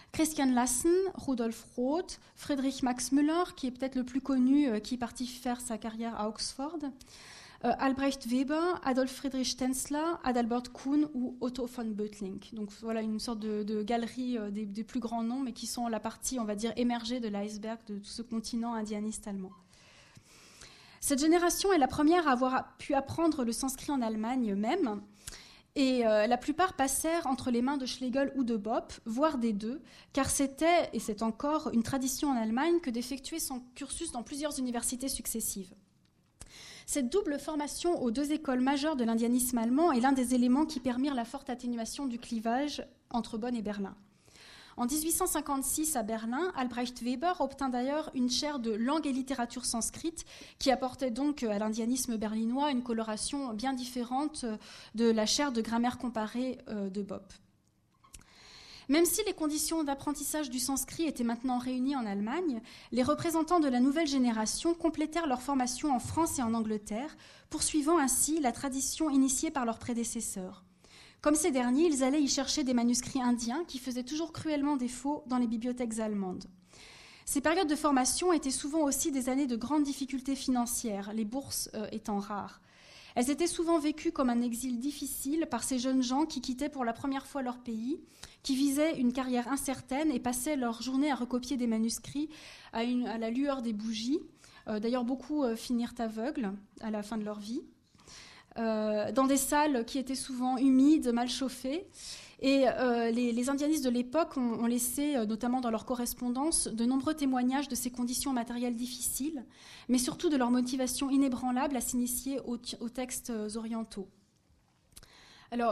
Christian Lassen, Rudolf Roth, Friedrich Max Müller, qui est peut-être le plus connu, qui est parti faire sa carrière à Oxford, Albrecht Weber, Adolf Friedrich Stenzler, Adalbert Kuhn ou Otto von Böttling. Donc voilà une sorte de galerie des plus grands noms, mais qui sont la partie, on va dire, émergée de l'iceberg de tout ce continent indianiste allemand. Cette génération est la première à avoir pu apprendre le sanskrit en Allemagne même, et la plupart passèrent entre les mains de Schlegel ou de Bopp, voire des deux, car c'était, et c'est encore, une tradition en Allemagne que d'effectuer son cursus dans plusieurs universités successives. Cette double formation aux deux écoles majeures de l'indianisme allemand est l'un des éléments qui permirent la forte atténuation du clivage entre Bonn et Berlin. En 1856, à Berlin, Albrecht Weber obtint d'ailleurs une chaire de langue et littérature sanskrite qui apportait donc à l'indianisme berlinois une coloration bien différente de la chaire de grammaire comparée de Bopp. Même si les conditions d'apprentissage du sanskrit étaient maintenant réunies en Allemagne, les représentants de la nouvelle génération complétèrent leur formation en France et en Angleterre, poursuivant ainsi la tradition initiée par leurs prédécesseurs. Comme ces derniers, ils allaient y chercher des manuscrits indiens qui faisaient toujours cruellement défaut dans les bibliothèques allemandes. Ces périodes de formation étaient souvent aussi des années de grandes difficultés financières, les bourses étant rares. Elles étaient souvent vécues comme un exil difficile par ces jeunes gens qui quittaient pour la première fois leur pays, qui visaient une carrière incertaine et passaient leur journée à recopier des manuscrits à la lueur des bougies. D'ailleurs, beaucoup finirent aveugles à la fin de leur vie, dans des salles qui étaient souvent humides, mal chauffées. Et les indianistes de l'époque ont laissé, notamment dans leur correspondance, de nombreux témoignages de ces conditions matérielles difficiles, mais surtout de leur motivation inébranlable à s'initier aux textes orientaux. Alors,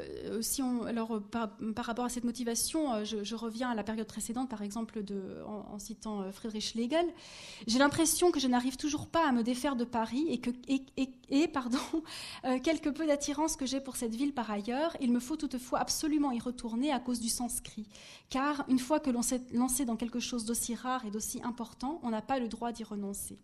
par rapport à cette motivation, je reviens à la période précédente, par exemple, en citant Friedrich Schlegel. J'ai l'impression que je n'arrive toujours pas à me défaire de Paris et quelque peu d'attirance que j'ai pour cette ville par ailleurs, il me faut toutefois absolument y retourner à cause du sanskrit. Car une fois que l'on s'est lancé dans quelque chose d'aussi rare et d'aussi important, on n'a pas le droit d'y renoncer.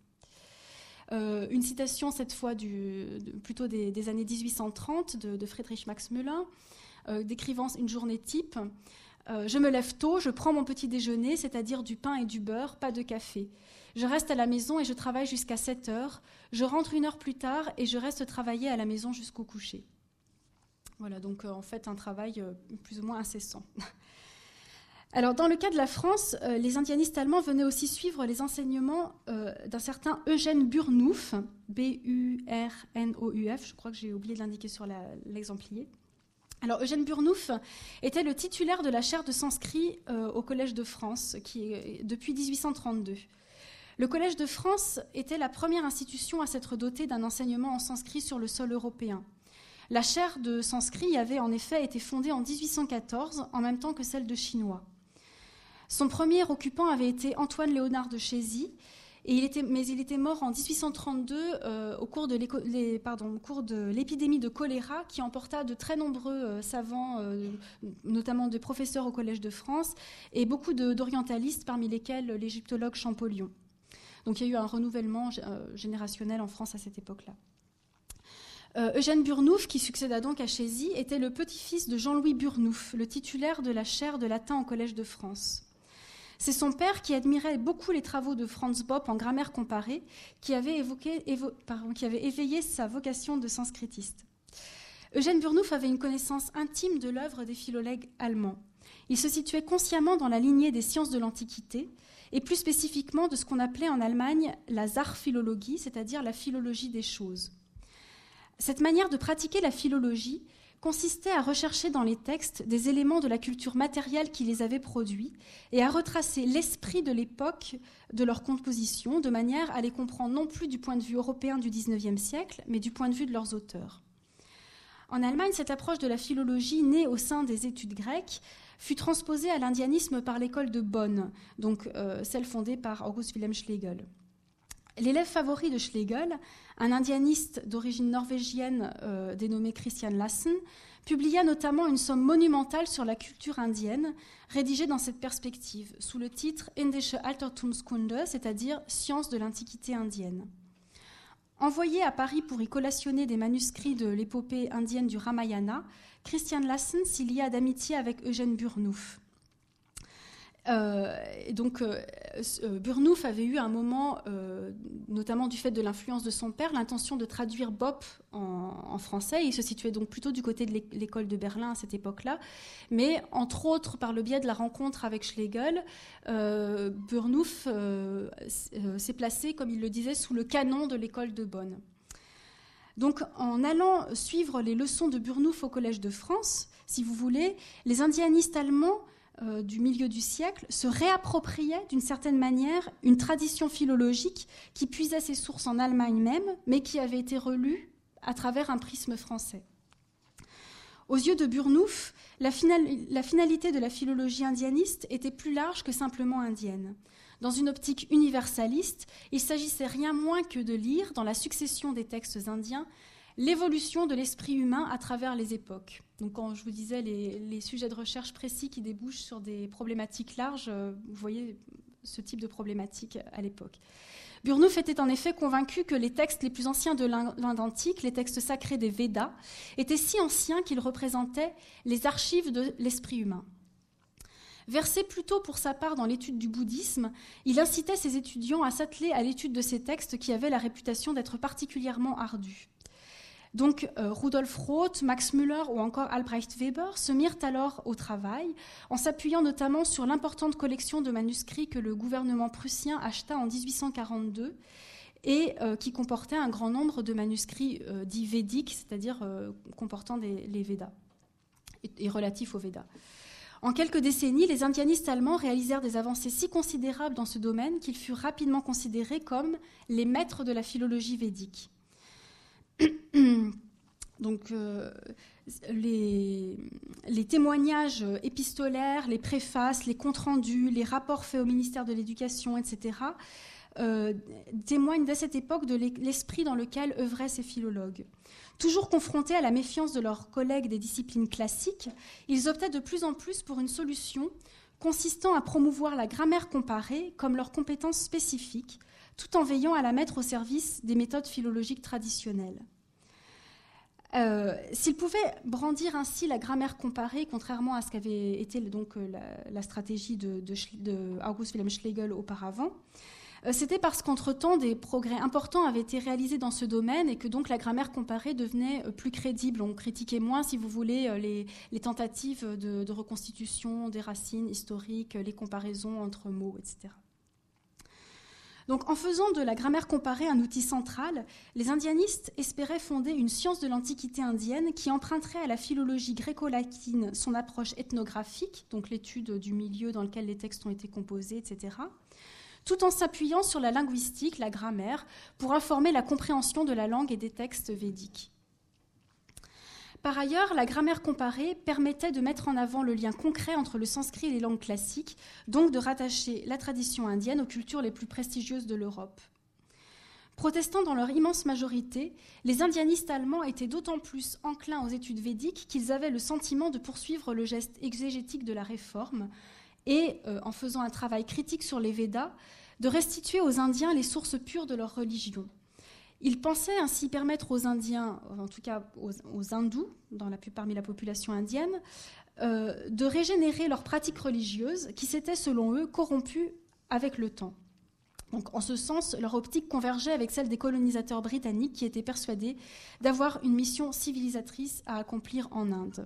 Une citation cette fois plutôt des années 1830 de Friedrich Max Müller, décrivant une journée type. Je me lève tôt, je prends mon petit déjeuner, c'est-à-dire du pain et du beurre, pas de café. Je reste à la maison et je travaille jusqu'à 7 heures. Je rentre 1 heure plus tard et je reste travailler à la maison jusqu'au coucher. Voilà, donc en fait un travail plus ou moins incessant. Alors, dans le cas de la France, les indianistes allemands venaient aussi suivre les enseignements d'un certain Eugène Burnouf, B-U-R-N-O-U-F, je crois que j'ai oublié de l'indiquer sur l'exemplier. Alors, Eugène Burnouf était le titulaire de la chaire de sanskrit au Collège de France, depuis 1832. Le Collège de France était la première institution à s'être dotée d'un enseignement en sanskrit sur le sol européen. La chaire de sanskrit avait en effet été fondée en 1814, en même temps que celle de chinois. Son premier occupant avait été Antoine Léonard de Chézy, mais il était mort en 1832 au cours de l'épidémie de choléra qui emporta de très nombreux savants, notamment des professeurs au Collège de France, et beaucoup d'orientalistes, parmi lesquels l'égyptologue Champollion. Donc il y a eu un renouvellement générationnel en France à cette époque-là. Eugène Burnouf, qui succéda donc à Chézy, était le petit-fils de Jean-Louis Burnouf, le titulaire de la chaire de latin au Collège de France. C'est son père qui admirait beaucoup les travaux de Franz Bopp en grammaire comparée, qui avait éveillé sa vocation de sanskritiste. Eugène Burnouf avait une connaissance intime de l'œuvre des philologues allemands. Il se situait consciemment dans la lignée des sciences de l'Antiquité, et plus spécifiquement de ce qu'on appelait en Allemagne la Sachphilologie, c'est-à-dire la philologie des choses. Cette manière de pratiquer la philologie consistait à rechercher dans les textes des éléments de la culture matérielle qui les avait produits et à retracer l'esprit de l'époque de leur composition de manière à les comprendre non plus du point de vue européen du XIXe siècle, mais du point de vue de leurs auteurs. En Allemagne, cette approche de la philologie, née au sein des études grecques, fut transposée à l'indianisme par l'école de Bonn, donc celle fondée par August Wilhelm Schlegel. L'élève favori de Schlegel, un indianiste d'origine norvégienne dénommé Christian Lassen, publia notamment une somme monumentale sur la culture indienne, rédigée dans cette perspective, sous le titre Indische Altertumskunde, c'est-à-dire Science de l'Antiquité indienne. Envoyé à Paris pour y collationner des manuscrits de l'épopée indienne du Ramayana, Christian Lassen s'y lia d'amitié avec Eugène Burnouf. Burnouf avait eu à un moment, notamment du fait de l'influence de son père, l'intention de traduire Bopp en français. Il se situait donc plutôt du côté de l'école de Berlin à cette époque-là. Mais entre autres, par le biais de la rencontre avec Schlegel, Burnouf s'est placé, comme il le disait, sous le canon de l'école de Bonn. Donc, en allant suivre les leçons de Burnouf au Collège de France, si vous voulez, les indianistes allemands du milieu du siècle se réappropriaient d'une certaine manière une tradition philologique qui puisait ses sources en Allemagne même, mais qui avait été relue à travers un prisme français. Aux yeux de Burnouf, la finalité de la philologie indianiste était plus large que simplement indienne. Dans une optique universaliste, il s'agissait rien moins que de lire, dans la succession des textes indiens, l'évolution de l'esprit humain à travers les époques. Donc quand je vous disais les sujets de recherche précis qui débouchent sur des problématiques larges, vous voyez ce type de problématique à l'époque. Burnouf était en effet convaincu que les textes les plus anciens de l'Inde antique, les textes sacrés des Védas, étaient si anciens qu'ils représentaient les archives de l'esprit humain. Versé plutôt pour sa part dans l'étude du bouddhisme, il incitait ses étudiants à s'atteler à l'étude de ces textes qui avaient la réputation d'être particulièrement ardus. Donc Rudolf Roth, Max Müller ou encore Albrecht Weber se mirent alors au travail, en s'appuyant notamment sur l'importante collection de manuscrits que le gouvernement prussien acheta en 1842 et qui comportait un grand nombre de manuscrits dits védiques, c'est-à-dire comportant les Védas et relatifs aux Védas. En quelques décennies, les indianistes allemands réalisèrent des avancées si considérables dans ce domaine qu'ils furent rapidement considérés comme les maîtres de la philologie védique. Donc, les témoignages épistolaires, les préfaces, les comptes rendus, les rapports faits au ministère de l'Éducation, etc., témoignent dès cette époque de l'esprit dans lequel œuvraient ces philologues. Toujours confrontés à la méfiance de leurs collègues des disciplines classiques, ils optaient de plus en plus pour une solution consistant à promouvoir la grammaire comparée comme leur compétence spécifique, tout en veillant à la mettre au service des méthodes philologiques traditionnelles. S'ils pouvaient brandir ainsi la grammaire comparée, contrairement à ce qu'avait été donc la stratégie de August Wilhelm Schlegel auparavant, c'était parce qu'entre-temps, des progrès importants avaient été réalisés dans ce domaine et que donc la grammaire comparée devenait plus crédible. On critiquait moins, si vous voulez, les tentatives de reconstitution des racines historiques, les comparaisons entre mots, etc. Donc, en faisant de la grammaire comparée un outil central, les indianistes espéraient fonder une science de l'Antiquité indienne qui emprunterait à la philologie gréco-latine son approche ethnographique, donc l'étude du milieu dans lequel les textes ont été composés, etc., tout en s'appuyant sur la linguistique, la grammaire, pour informer la compréhension de la langue et des textes védiques. Par ailleurs, la grammaire comparée permettait de mettre en avant le lien concret entre le sanskrit et les langues classiques, donc de rattacher la tradition indienne aux cultures les plus prestigieuses de l'Europe. Protestants dans leur immense majorité, les indianistes allemands étaient d'autant plus enclins aux études védiques qu'ils avaient le sentiment de poursuivre le geste exégétique de la réforme et, en faisant un travail critique sur les Védas, de restituer aux Indiens les sources pures de leur religion. Ils pensaient ainsi permettre aux Indiens, en tout cas aux hindous, parmi la population indienne, de régénérer leurs pratiques religieuses qui s'étaient, selon eux, corrompues avec le temps. Donc, en ce sens, leur optique convergeait avec celle des colonisateurs britanniques qui étaient persuadés d'avoir une mission civilisatrice à accomplir en Inde.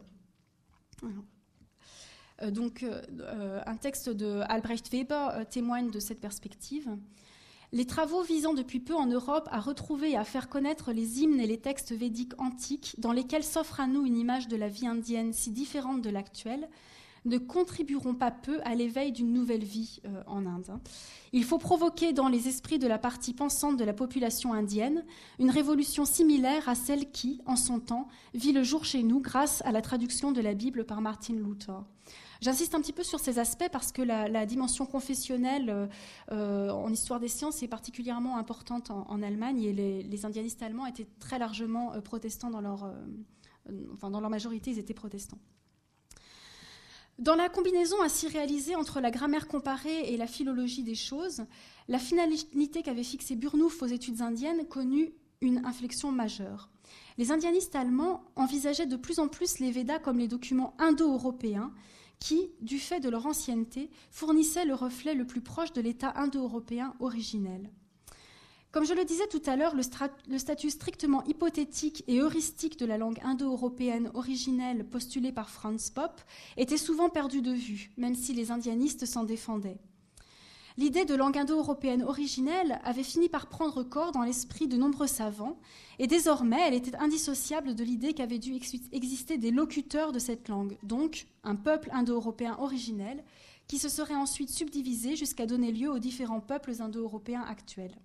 Un texte de Albrecht Weber témoigne de cette perspective. Les travaux visant depuis peu en Europe à retrouver et à faire connaître les hymnes et les textes védiques antiques, dans lesquels s'offre à nous une image de la vie indienne si différente de l'actuelle, ne contribueront pas peu à l'éveil d'une nouvelle vie en Inde. Il faut provoquer dans les esprits de la partie pensante de la population indienne une révolution similaire à celle qui, en son temps, vit le jour chez nous grâce à la traduction de la Bible par Martin Luther. J'insiste un petit peu sur ces aspects parce que la dimension confessionnelle en histoire des sciences est particulièrement importante en Allemagne et les indianistes allemands étaient très largement protestants dans leur majorité, ils étaient protestants. Dans la combinaison ainsi réalisée entre la grammaire comparée et la philologie des choses, la finalité qu'avait fixée Burnouf aux études indiennes connut une inflexion majeure. Les indianistes allemands envisageaient de plus en plus les Védas comme les documents indo-européens qui, du fait de leur ancienneté, fournissaient le reflet le plus proche de l'état indo-européen originel. Comme je le disais tout à l'heure, le statut strictement hypothétique et heuristique de la langue indo-européenne originelle postulée par Franz Bopp était souvent perdu de vue, même si les indianistes s'en défendaient. L'idée de langue indo-européenne originelle avait fini par prendre corps dans l'esprit de nombreux savants, et désormais elle était indissociable de l'idée qu'avaient dû exister des locuteurs de cette langue, donc un peuple indo-européen originel, qui se serait ensuite subdivisé jusqu'à donner lieu aux différents peuples indo-européens actuels.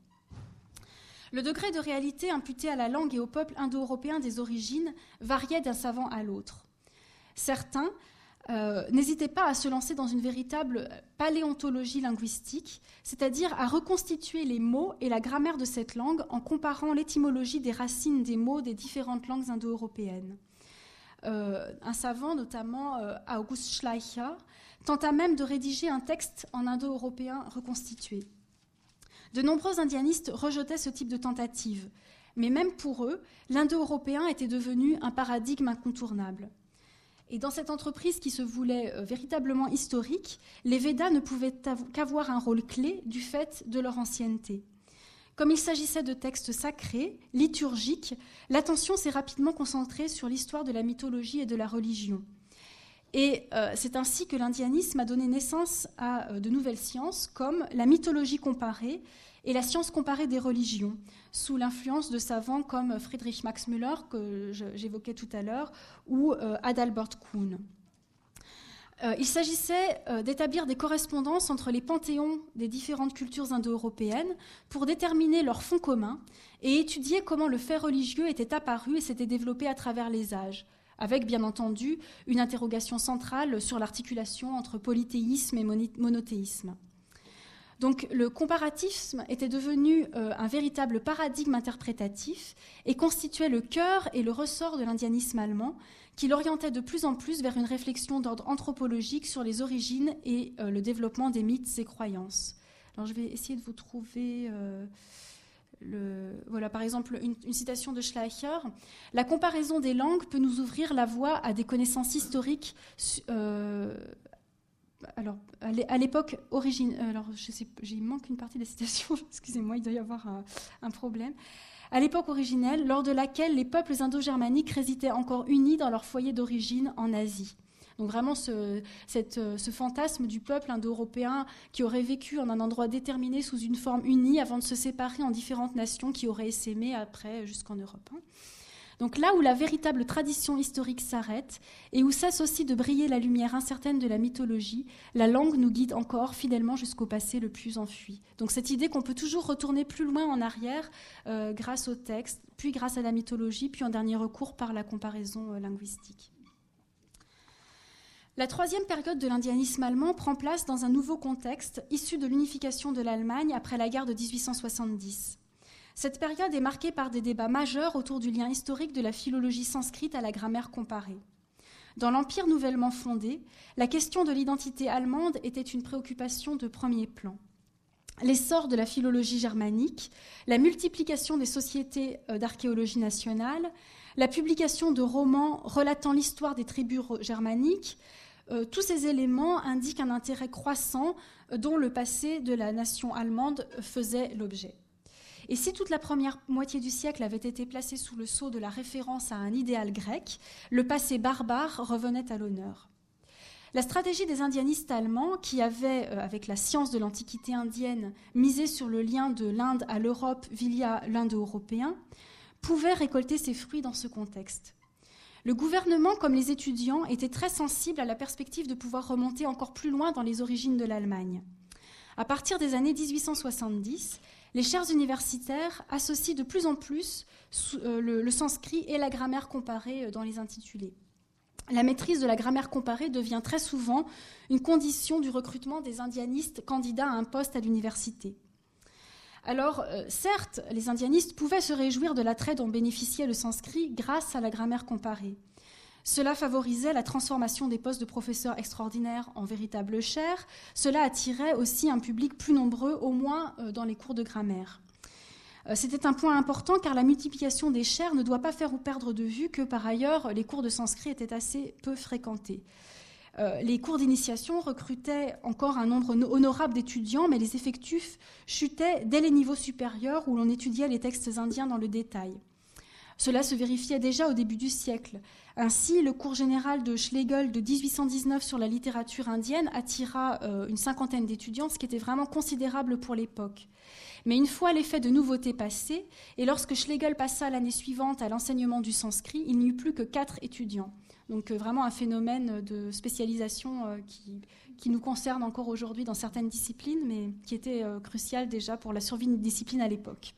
Le degré de réalité imputé à la langue et au peuple indo-européen des origines variait d'un savant à l'autre. Certains n'hésitaient pas à se lancer dans une véritable paléontologie linguistique, c'est-à-dire à reconstituer les mots et la grammaire de cette langue en comparant l'étymologie des racines des mots des différentes langues indo-européennes. Un savant, notamment August Schleicher, tenta même de rédiger un texte en indo-européen reconstitué. De nombreux indianistes rejetaient ce type de tentative, mais même pour eux, l'indo-européen était devenu un paradigme incontournable. Et dans cette entreprise qui se voulait véritablement historique, les Védas ne pouvaient qu'avoir un rôle clé du fait de leur ancienneté. Comme il s'agissait de textes sacrés, liturgiques, l'attention s'est rapidement concentrée sur l'histoire de la mythologie et de la religion. Et c'est ainsi que l'indianisme a donné naissance à de nouvelles sciences comme la mythologie comparée et la science comparée des religions, sous l'influence de savants comme Friedrich Max Müller, que j'évoquais tout à l'heure, ou Adalbert Kuhn. Il s'agissait d'établir des correspondances entre les panthéons des différentes cultures indo-européennes pour déterminer leur fond commun et étudier comment le fait religieux était apparu et s'était développé à travers les âges, avec bien entendu une interrogation centrale sur l'articulation entre polythéisme et monothéisme. Donc le comparatisme était devenu un véritable paradigme interprétatif et constituait le cœur et le ressort de l'indianisme allemand, qui l'orientait de plus en plus vers une réflexion d'ordre anthropologique sur les origines et le développement des mythes et croyances. Alors je vais essayer de vous trouver... Voilà, par exemple, une citation de Schleicher. « La comparaison des langues peut nous ouvrir la voie à des connaissances historiques alors, à l'époque originelle... Alors, je sais, il manque une partie de la citation, excusez-moi, il doit y avoir un problème. À l'époque originelle, lors de laquelle les peuples indo-germaniques résidaient encore unis dans leur foyer d'origine en Asie. » Donc vraiment ce fantasme du peuple indo-européen qui aurait vécu en un endroit déterminé sous une forme unie avant de se séparer en différentes nations qui auraient essaimé après jusqu'en Europe. Donc là où la véritable tradition historique s'arrête et où cesse de briller la lumière incertaine de la mythologie, la langue nous guide encore fidèlement jusqu'au passé le plus enfui. Donc cette idée qu'on peut toujours retourner plus loin en arrière grâce au texte, puis grâce à la mythologie, puis en dernier recours par la comparaison linguistique. La troisième période de l'indianisme allemand prend place dans un nouveau contexte issu de l'unification de l'Allemagne après la guerre de 1870. Cette période est marquée par des débats majeurs autour du lien historique de la philologie sanskrite à la grammaire comparée. Dans l'empire nouvellement fondé, la question de l'identité allemande était une préoccupation de premier plan. L'essor de la philologie germanique, la multiplication des sociétés d'archéologie nationale, la publication de romans relatant l'histoire des tribus germaniques, tous ces éléments indiquent un intérêt croissant dont le passé de la nation allemande faisait l'objet. Et si toute la première moitié du siècle avait été placée sous le sceau de la référence à un idéal grec, le passé barbare revenait à l'honneur. La stratégie des indianistes allemands, qui avaient, avec la science de l'Antiquité indienne, misé sur le lien de l'Inde à l'Europe via l'indo-européen, pouvait récolter ses fruits dans ce contexte. Le gouvernement, comme les étudiants, était très sensible à la perspective de pouvoir remonter encore plus loin dans les origines de l'Allemagne. À partir des années 1870, les chaires universitaires associent de plus en plus le sanskrit et la grammaire comparée dans les intitulés. La maîtrise de la grammaire comparée devient très souvent une condition du recrutement des indianistes candidats à un poste à l'université. Alors, certes, les indianistes pouvaient se réjouir de l'attrait dont bénéficiait le sanskrit grâce à la grammaire comparée. Cela favorisait la transformation des postes de professeurs extraordinaires en véritables chaires. Cela attirait aussi un public plus nombreux, au moins dans les cours de grammaire. C'était un point important car la multiplication des chaires ne doit pas faire ou perdre de vue que, par ailleurs, les cours de sanskrit étaient assez peu fréquentés. Les cours d'initiation recrutaient encore un nombre honorable d'étudiants, mais les effectifs chutaient dès les niveaux supérieurs où l'on étudiait les textes indiens dans le détail. Cela se vérifiait déjà au début du siècle. Ainsi, le cours général de Schlegel de 1819 sur la littérature indienne attira une cinquantaine d'étudiants, ce qui était vraiment considérable pour l'époque. Mais une fois l'effet de nouveauté passé, et lorsque Schlegel passa l'année suivante à l'enseignement du sanskrit, il n'y eut plus que 4 étudiants. Donc vraiment un phénomène de spécialisation qui nous concerne encore aujourd'hui dans certaines disciplines, mais qui était crucial déjà pour la survie d'une discipline à l'époque.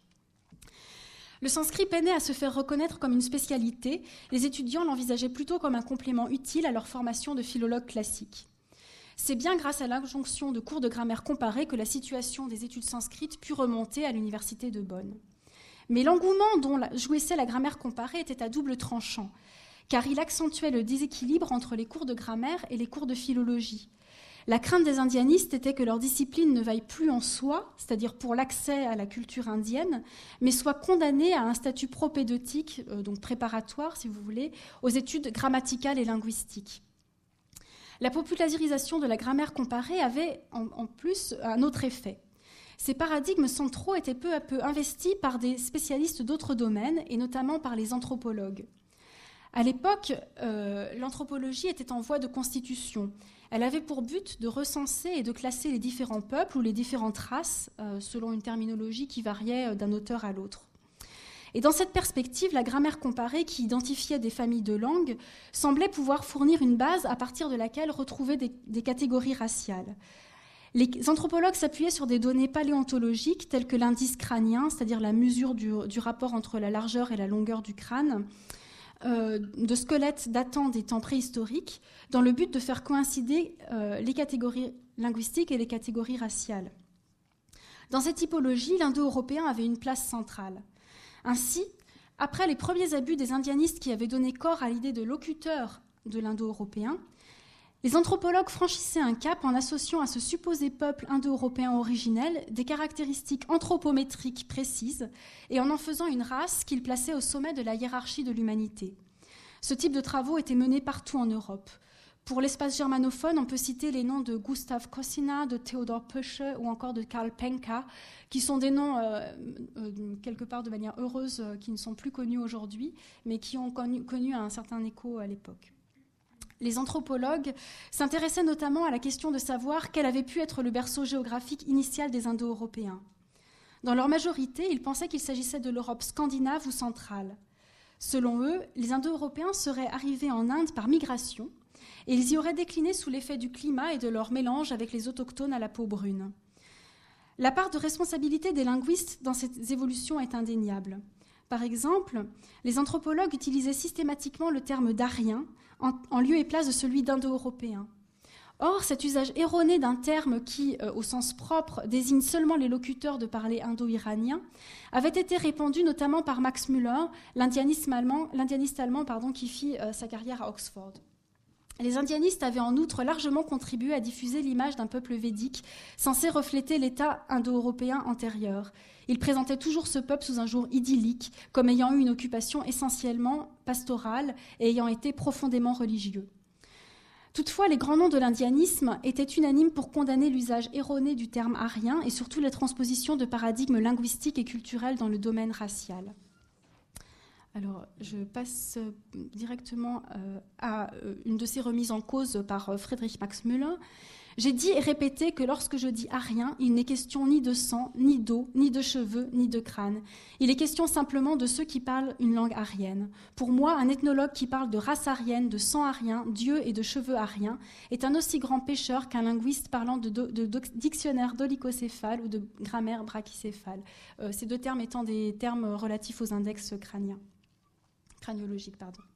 Le sanskrit peinait à se faire reconnaître comme une spécialité. Les étudiants l'envisageaient plutôt comme un complément utile à leur formation de philologue classique. C'est bien grâce à l'injonction de cours de grammaire comparée que la situation des études sanskrites put remonter à l'université de Bonn. Mais l'engouement dont jouissait la grammaire comparée était à double tranchant, car il accentuait le déséquilibre entre les cours de grammaire et les cours de philologie. La crainte des indianistes était que leur discipline ne vaille plus en soi, c'est-à-dire pour l'accès à la culture indienne, mais soit condamnée à un statut propédeutique, donc préparatoire si vous voulez, aux études grammaticales et linguistiques. La popularisation de la grammaire comparée avait en plus un autre effet. Ces paradigmes centraux étaient peu à peu investis par des spécialistes d'autres domaines, et notamment par les anthropologues. À l'époque, l'anthropologie était en voie de constitution. Elle avait pour but de recenser et de classer les différents peuples ou les différentes races, selon une terminologie qui variait d'un auteur à l'autre. Et dans cette perspective, la grammaire comparée, qui identifiait des familles de langues, semblait pouvoir fournir une base à partir de laquelle retrouver des catégories raciales. Les anthropologues s'appuyaient sur des données paléontologiques telles que l'indice crânien, c'est-à-dire la mesure du rapport entre la largeur et la longueur du crâne, de squelettes datant des temps préhistoriques, dans le but de faire coïncider les catégories linguistiques et les catégories raciales. Dans cette typologie, l'indo-européen avait une place centrale. Ainsi, après les premiers abus des indianistes qui avaient donné corps à l'idée de locuteur de l'indo-européen, les anthropologues franchissaient un cap en associant à ce supposé peuple indo-européen originel des caractéristiques anthropométriques précises et en faisant une race qu'ils plaçaient au sommet de la hiérarchie de l'humanité. Ce type de travaux était mené partout en Europe. Pour l'espace germanophone, on peut citer les noms de Gustav Kosina, de Theodor Pösche ou encore de Karl Penka, qui sont des noms, quelque part de manière heureuse, qui ne sont plus connus aujourd'hui, mais qui ont connu un certain écho à l'époque. Les anthropologues s'intéressaient notamment à la question de savoir quel avait pu être le berceau géographique initial des Indo-Européens. Dans leur majorité, ils pensaient qu'il s'agissait de l'Europe scandinave ou centrale. Selon eux, les Indo-Européens seraient arrivés en Inde par migration et ils y auraient décliné sous l'effet du climat et de leur mélange avec les autochtones à la peau brune. La part de responsabilité des linguistes dans ces évolutions est indéniable. Par exemple, les anthropologues utilisaient systématiquement le terme d'arien en lieu et place de celui d'indo-européen. Or, cet usage erroné d'un terme qui, au sens propre, désigne seulement les locuteurs de parler indo-iranien, avait été répandu notamment par Max Müller, l'indianiste allemand qui fit sa carrière à Oxford. Les indianistes avaient en outre largement contribué à diffuser l'image d'un peuple védique censé refléter l'état indo-européen antérieur. Ils présentaient toujours ce peuple sous un jour idyllique, comme ayant eu une occupation essentiellement pastorale et ayant été profondément religieux. Toutefois, les grands noms de l'indianisme étaient unanimes pour condamner l'usage erroné du terme arien et surtout la transposition de paradigmes linguistiques et culturels dans le domaine racial. Alors, je passe directement à une de ces remises en cause par Friedrich Max Müller. J'ai dit et répété que lorsque je dis arien, il n'est question ni de sang, ni d'eau, ni de cheveux, ni de crâne. Il est question simplement de ceux qui parlent une langue aryenne. Pour moi, un ethnologue qui parle de race aryenne, de sang aryen, d'yeux et de cheveux aryens est un aussi grand pécheur qu'un linguiste parlant de dictionnaire dolicocéphale ou de grammaire brachycéphale. Ces deux termes étant des termes relatifs aux index craniologiques.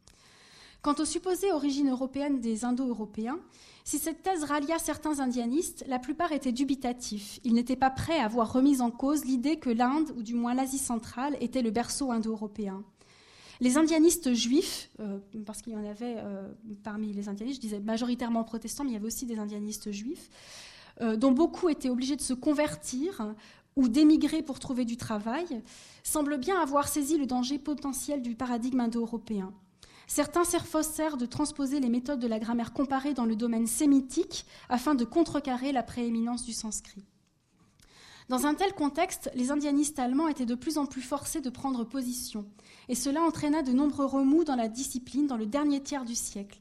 Quant aux supposées origines européennes des Indo-Européens, si cette thèse rallia certains indianistes, la plupart étaient dubitatifs. Ils n'étaient pas prêts à voir remise en cause l'idée que l'Inde, ou du moins l'Asie centrale, était le berceau indo-européen. Les indianistes juifs, parce qu'il y en avait parmi les indianistes, je disais majoritairement protestants, mais il y avait aussi des indianistes juifs, dont beaucoup étaient obligés de se convertir ou d'émigrer pour trouver du travail, semblent bien avoir saisi le danger potentiel du paradigme indo-européen. Certains s'efforcèrent de transposer les méthodes de la grammaire comparée dans le domaine sémitique afin de contrecarrer la prééminence du sanskrit. Dans un tel contexte, les indianistes allemands étaient de plus en plus forcés de prendre position, et cela entraîna de nombreux remous dans la discipline dans le dernier tiers du siècle.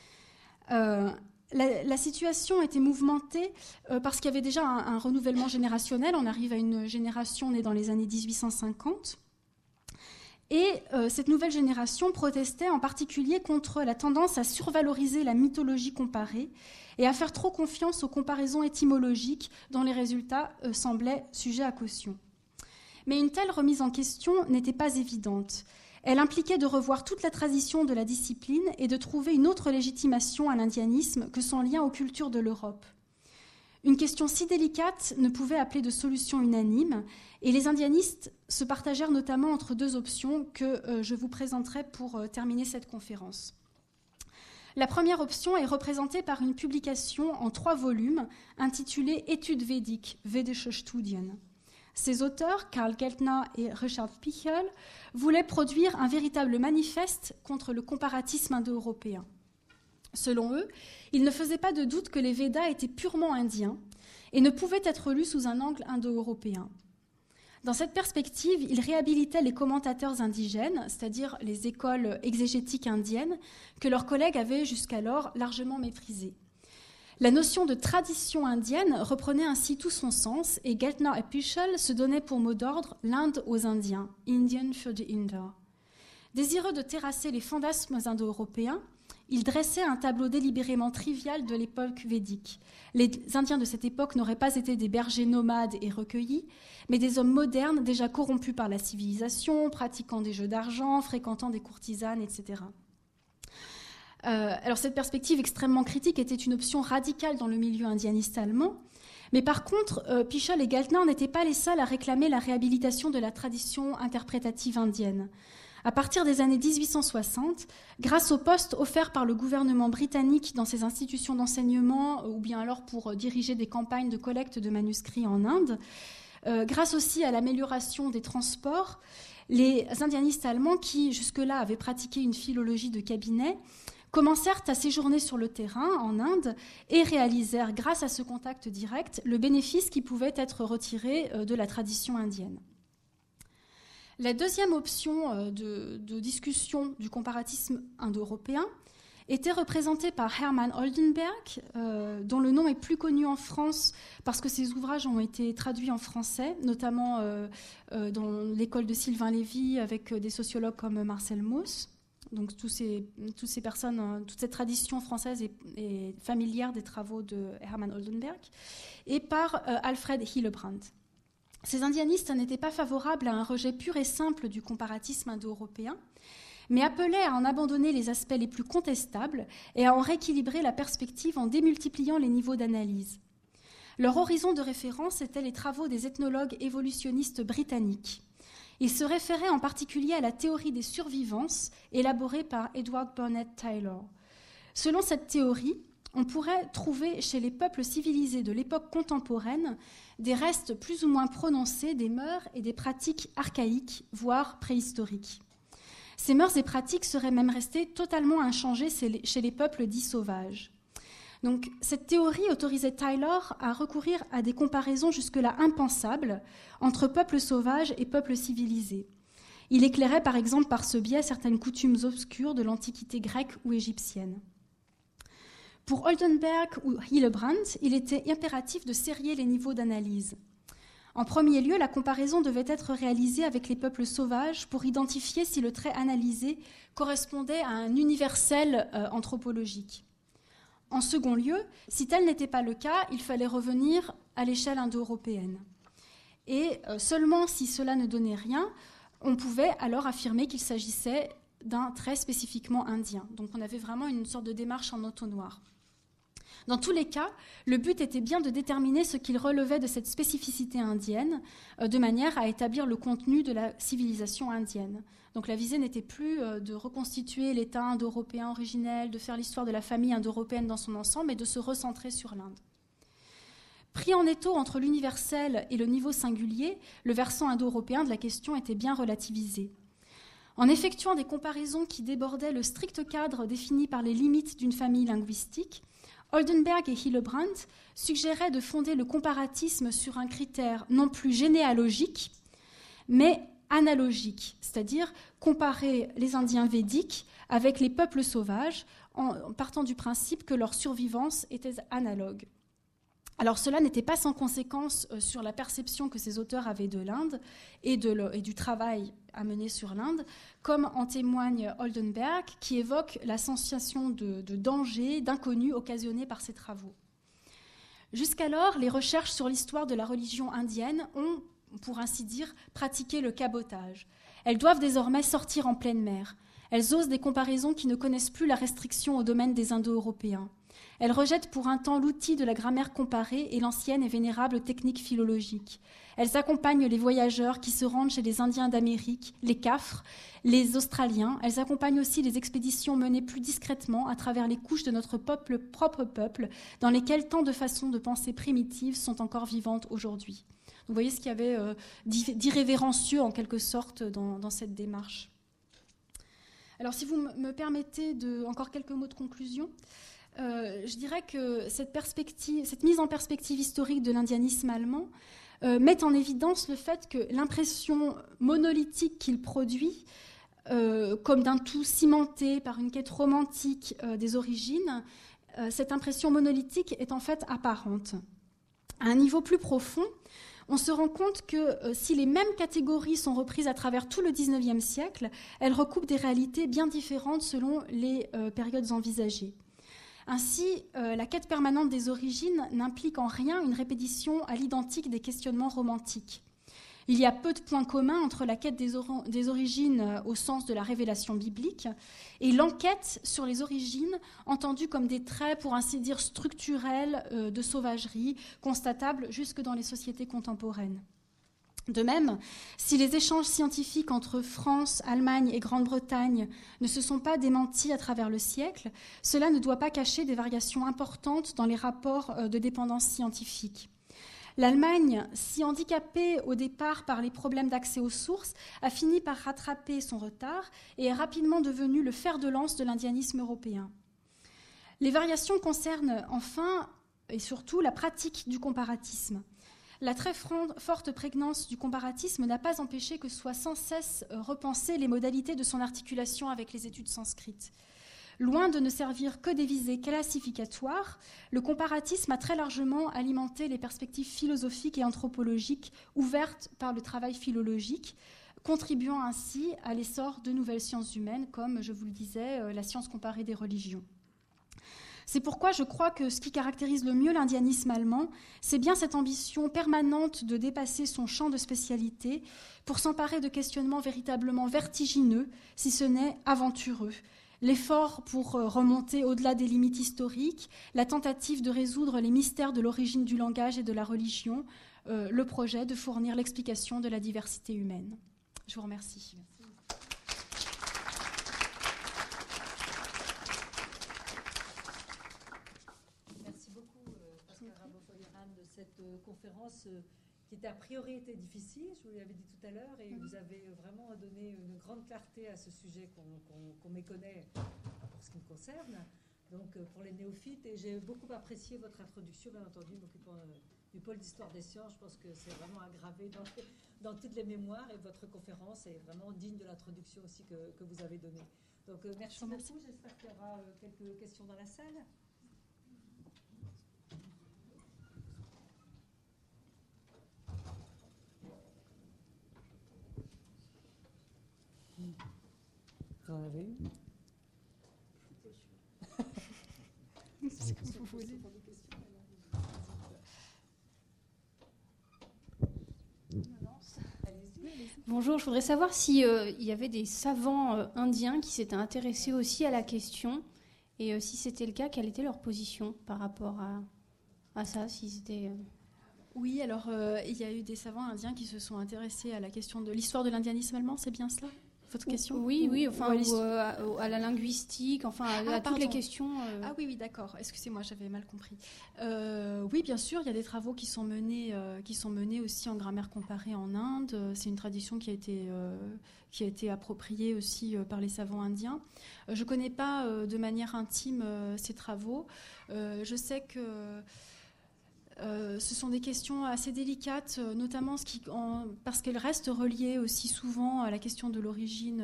La situation était mouvementée parce qu'il y avait déjà un renouvellement générationnel. On arrive à une génération née dans les années 1850. Et cette nouvelle génération protestait en particulier contre la tendance à survaloriser la mythologie comparée et à faire trop confiance aux comparaisons étymologiques dont les résultats semblaient sujets à caution. Mais une telle remise en question n'était pas évidente. Elle impliquait de revoir toute la tradition de la discipline et de trouver une autre légitimation à l'indianisme que son lien aux cultures de l'Europe. Une question si délicate ne pouvait appeler de solution unanime, et les indianistes se partagèrent notamment entre deux options que je vous présenterai pour terminer cette conférence. La première option est représentée par une publication en 3 volumes intitulée « Études védiques » Vedische Studien. Ces auteurs, Karl Geltner et Richard Pichel, voulaient produire un véritable manifeste contre le comparatisme indo-européen. Selon eux, il ne faisait pas de doute que les Védas étaient purement indiens et ne pouvaient être lus sous un angle indo-européen. Dans cette perspective, ils réhabilitaient les commentateurs indigènes, c'est-à-dire les écoles exégétiques indiennes, que leurs collègues avaient jusqu'alors largement méprisées. La notion de tradition indienne reprenait ainsi tout son sens, et Geltner et Pichel se donnaient pour mot d'ordre l'Inde aux Indiens, Indian für die Inder. Désireux de terrasser les fantasmes indo-européens, ils dressaient un tableau délibérément trivial de l'époque védique. Les Indiens de cette époque n'auraient pas été des bergers nomades et recueillis, mais des hommes modernes déjà corrompus par la civilisation, pratiquant des jeux d'argent, fréquentant des courtisanes, etc. Alors cette perspective extrêmement critique était une option radicale dans le milieu indianiste allemand, mais par contre, Pichel et Geltner n'étaient pas les seuls à réclamer la réhabilitation de la tradition interprétative indienne. À partir des années 1860, grâce aux postes offerts par le gouvernement britannique dans ses institutions d'enseignement, ou bien alors pour diriger des campagnes de collecte de manuscrits en Inde, grâce aussi à l'amélioration des transports, les indianistes allemands qui jusque-là avaient pratiqué une philologie de cabinet commencèrent à séjourner sur le terrain en Inde et réalisèrent, grâce à ce contact direct, le bénéfice qui pouvait être retiré de la tradition indienne. La deuxième option de discussion du comparatisme indo-européen était représentée par Hermann Oldenberg, dont le nom est plus connu en France parce que ses ouvrages ont été traduits en français, notamment dans l'école de Sylvain Lévy avec des sociologues comme Marcel Mauss. Donc toutes ces personnes, toute cette tradition française est familière des travaux de Hermann Oldenberg, et par Alfred Hillebrand. Ces indianistes n'étaient pas favorables à un rejet pur et simple du comparatisme indo-européen, mais appelaient à en abandonner les aspects les plus contestables et à en rééquilibrer la perspective en démultipliant les niveaux d'analyse. Leur horizon de référence étaient les travaux des ethnologues évolutionnistes britanniques. Ils se référaient en particulier à la théorie des survivances élaborée par Edward Burnett Taylor. Selon cette théorie, on pourrait trouver chez les peuples civilisés de l'époque contemporaine des restes plus ou moins prononcés des mœurs et des pratiques archaïques, voire préhistoriques. Ces mœurs et pratiques seraient même restées totalement inchangées chez les peuples dits sauvages. Donc, cette théorie autorisait Taylor à recourir à des comparaisons jusque-là impensables entre peuples sauvages et peuples civilisés. Il éclairait par exemple par ce biais certaines coutumes obscures de l'Antiquité grecque ou égyptienne. Pour Oldenberg ou Hillebrand, il était impératif de serrer les niveaux d'analyse. En premier lieu, la comparaison devait être réalisée avec les peuples sauvages pour identifier si le trait analysé correspondait à un universel anthropologique. En second lieu, si tel n'était pas le cas, il fallait revenir à l'échelle indo-européenne. Et seulement si cela ne donnait rien, on pouvait alors affirmer qu'il s'agissait d'un trait spécifiquement indien. Donc on avait vraiment une sorte de démarche en entonnoir. Dans tous les cas, le but était bien de déterminer ce qu'il relevait de cette spécificité indienne, de manière à établir le contenu de la civilisation indienne. Donc la visée n'était plus de reconstituer l'État indo-européen originel, de faire l'histoire de la famille indo-européenne dans son ensemble, mais de se recentrer sur l'Inde. Pris en étau entre l'universel et le niveau singulier, le versant indo-européen de la question était bien relativisé. En effectuant des comparaisons qui débordaient le strict cadre défini par les limites d'une famille linguistique, Oldenberg et Hillebrandt suggéraient de fonder le comparatisme sur un critère non plus généalogique, mais analogique, c'est-à-dire comparer les Indiens védiques avec les peuples sauvages en partant du principe que leur survivance était analogue. Alors cela n'était pas sans conséquence sur la perception que ces auteurs avaient de l'Inde et du travail à mener sur l'Inde, comme en témoigne Oldenberg, qui évoque la sensation de danger, d'inconnu occasionnée par ces travaux. Jusqu'alors, les recherches sur l'histoire de la religion indienne ont, pour ainsi dire, pratiqué le cabotage. Elles doivent désormais sortir en pleine mer. Elles osent des comparaisons qui ne connaissent plus la restriction au domaine des Indo-Européens. Elles rejettent pour un temps l'outil de la grammaire comparée et l'ancienne et vénérable technique philologique. Elles accompagnent les voyageurs qui se rendent chez les Indiens d'Amérique, les Cafres, les Australiens. Elles accompagnent aussi les expéditions menées plus discrètement à travers les couches de notre propre peuple, dans lesquelles tant de façons de penser primitives sont encore vivantes aujourd'hui. Vous voyez ce qu'il y avait d'irrévérencieux en quelque sorte dans cette démarche. Alors si vous me permettez encore quelques mots de conclusion, je dirais que cette mise en perspective historique de l'indianisme allemand met en évidence le fait que l'impression monolithique qu'il produit, comme d'un tout cimenté par une quête romantique des origines, cette impression monolithique est en fait apparente. À un niveau plus profond, on se rend compte que si les mêmes catégories sont reprises à travers tout le XIXe siècle, elles recoupent des réalités bien différentes selon les périodes envisagées. Ainsi, la quête permanente des origines n'implique en rien une répétition à l'identique des questionnements romantiques. Il y a peu de points communs entre la quête des origines au sens de la révélation biblique et l'enquête sur les origines entendue comme des traits, pour ainsi dire, structurels de sauvagerie, constatables jusque dans les sociétés contemporaines. De même, si les échanges scientifiques entre France, Allemagne et Grande-Bretagne ne se sont pas démentis à travers le siècle, cela ne doit pas cacher des variations importantes dans les rapports de dépendance scientifique. L'Allemagne, si handicapée au départ par les problèmes d'accès aux sources, a fini par rattraper son retard et est rapidement devenue le fer de lance de l'indianisme européen. Les variations concernent enfin et surtout la pratique du comparatisme. La très forte prégnance du comparatisme n'a pas empêché que soient sans cesse repensées les modalités de son articulation avec les études sanskrites. Loin de ne servir que des visées classificatoires, le comparatisme a très largement alimenté les perspectives philosophiques et anthropologiques ouvertes par le travail philologique, contribuant ainsi à l'essor de nouvelles sciences humaines, comme, je vous le disais, la science comparée des religions. C'est pourquoi je crois que ce qui caractérise le mieux l'indianisme allemand, c'est bien cette ambition permanente de dépasser son champ de spécialité pour s'emparer de questionnements véritablement vertigineux, si ce n'est aventureux. L'effort pour remonter au-delà des limites historiques, la tentative de résoudre les mystères de l'origine du langage et de la religion, le projet de fournir l'explication de la diversité humaine. Je vous remercie. Cette conférence qui était a priori était difficile, je vous l'avais dit tout à l'heure, et vous avez vraiment donné une grande clarté à ce sujet qu'on méconnaît pour ce qui me concerne, donc pour les néophytes, et j'ai beaucoup apprécié votre introduction, bien entendu, m'occupant du pôle d'histoire des sciences. Je pense que c'est vraiment aggravé dans toutes les mémoires, et votre conférence est vraiment digne de l'introduction aussi que vous avez donnée. Donc merci beaucoup, j'espère qu'il y aura quelques questions dans la salle. Vous en avez une? C'est ce que vous voulez. Bonjour, je voudrais savoir s'il y avait des savants indiens qui s'étaient intéressés aussi à la question, et si c'était le cas, quelle était leur position par rapport à ça, si c'était... Oui, alors il y a eu des savants indiens qui se sont intéressés à la question de l'histoire de l'indianisme allemand, c'est bien cela ? votre question? Oui, enfin, à la linguistique, enfin, à toutes les questions. Ah oui, d'accord. Excusez-moi, j'avais mal compris. Oui, bien sûr, il y a des travaux qui sont menés aussi en grammaire comparée en Inde. C'est une tradition qui a été appropriée aussi par les savants indiens. Je ne connais pas de manière intime ces travaux. Je sais que ce sont des questions assez délicates, notamment parce qu'elles restent reliées aussi souvent à la question de l'origine,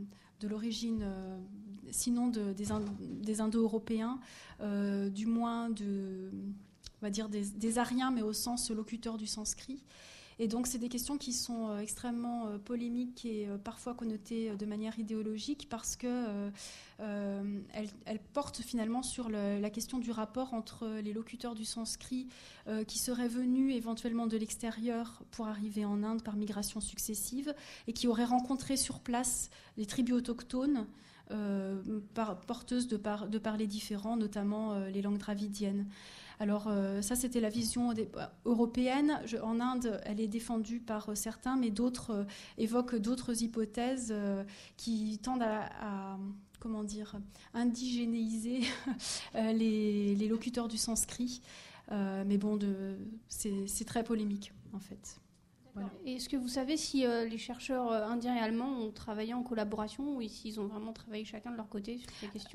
sinon des Indo-Européens, du moins on va dire des Aryens, mais au sens locuteur du sanskrit. Et donc, c'est des questions qui sont extrêmement polémiques et parfois connotées de manière idéologique parce qu'elles portent finalement sur la question du rapport entre les locuteurs du sanskrit qui seraient venus éventuellement de l'extérieur pour arriver en Inde par migration successive et qui auraient rencontré sur place les tribus autochtones porteuses de parler différents, notamment les langues dravidiennes. Alors ça, c'était la vision européenne. En Inde, elle est défendue par certains, mais d'autres évoquent d'autres hypothèses qui tendent à comment dire, indigénéiser les locuteurs du sanskrit. Mais bon, c'est très polémique, en fait. Voilà. Et est-ce que vous savez si les chercheurs indiens et allemands ont travaillé en collaboration ou s'ils ont vraiment travaillé chacun de leur côté sur ces questions?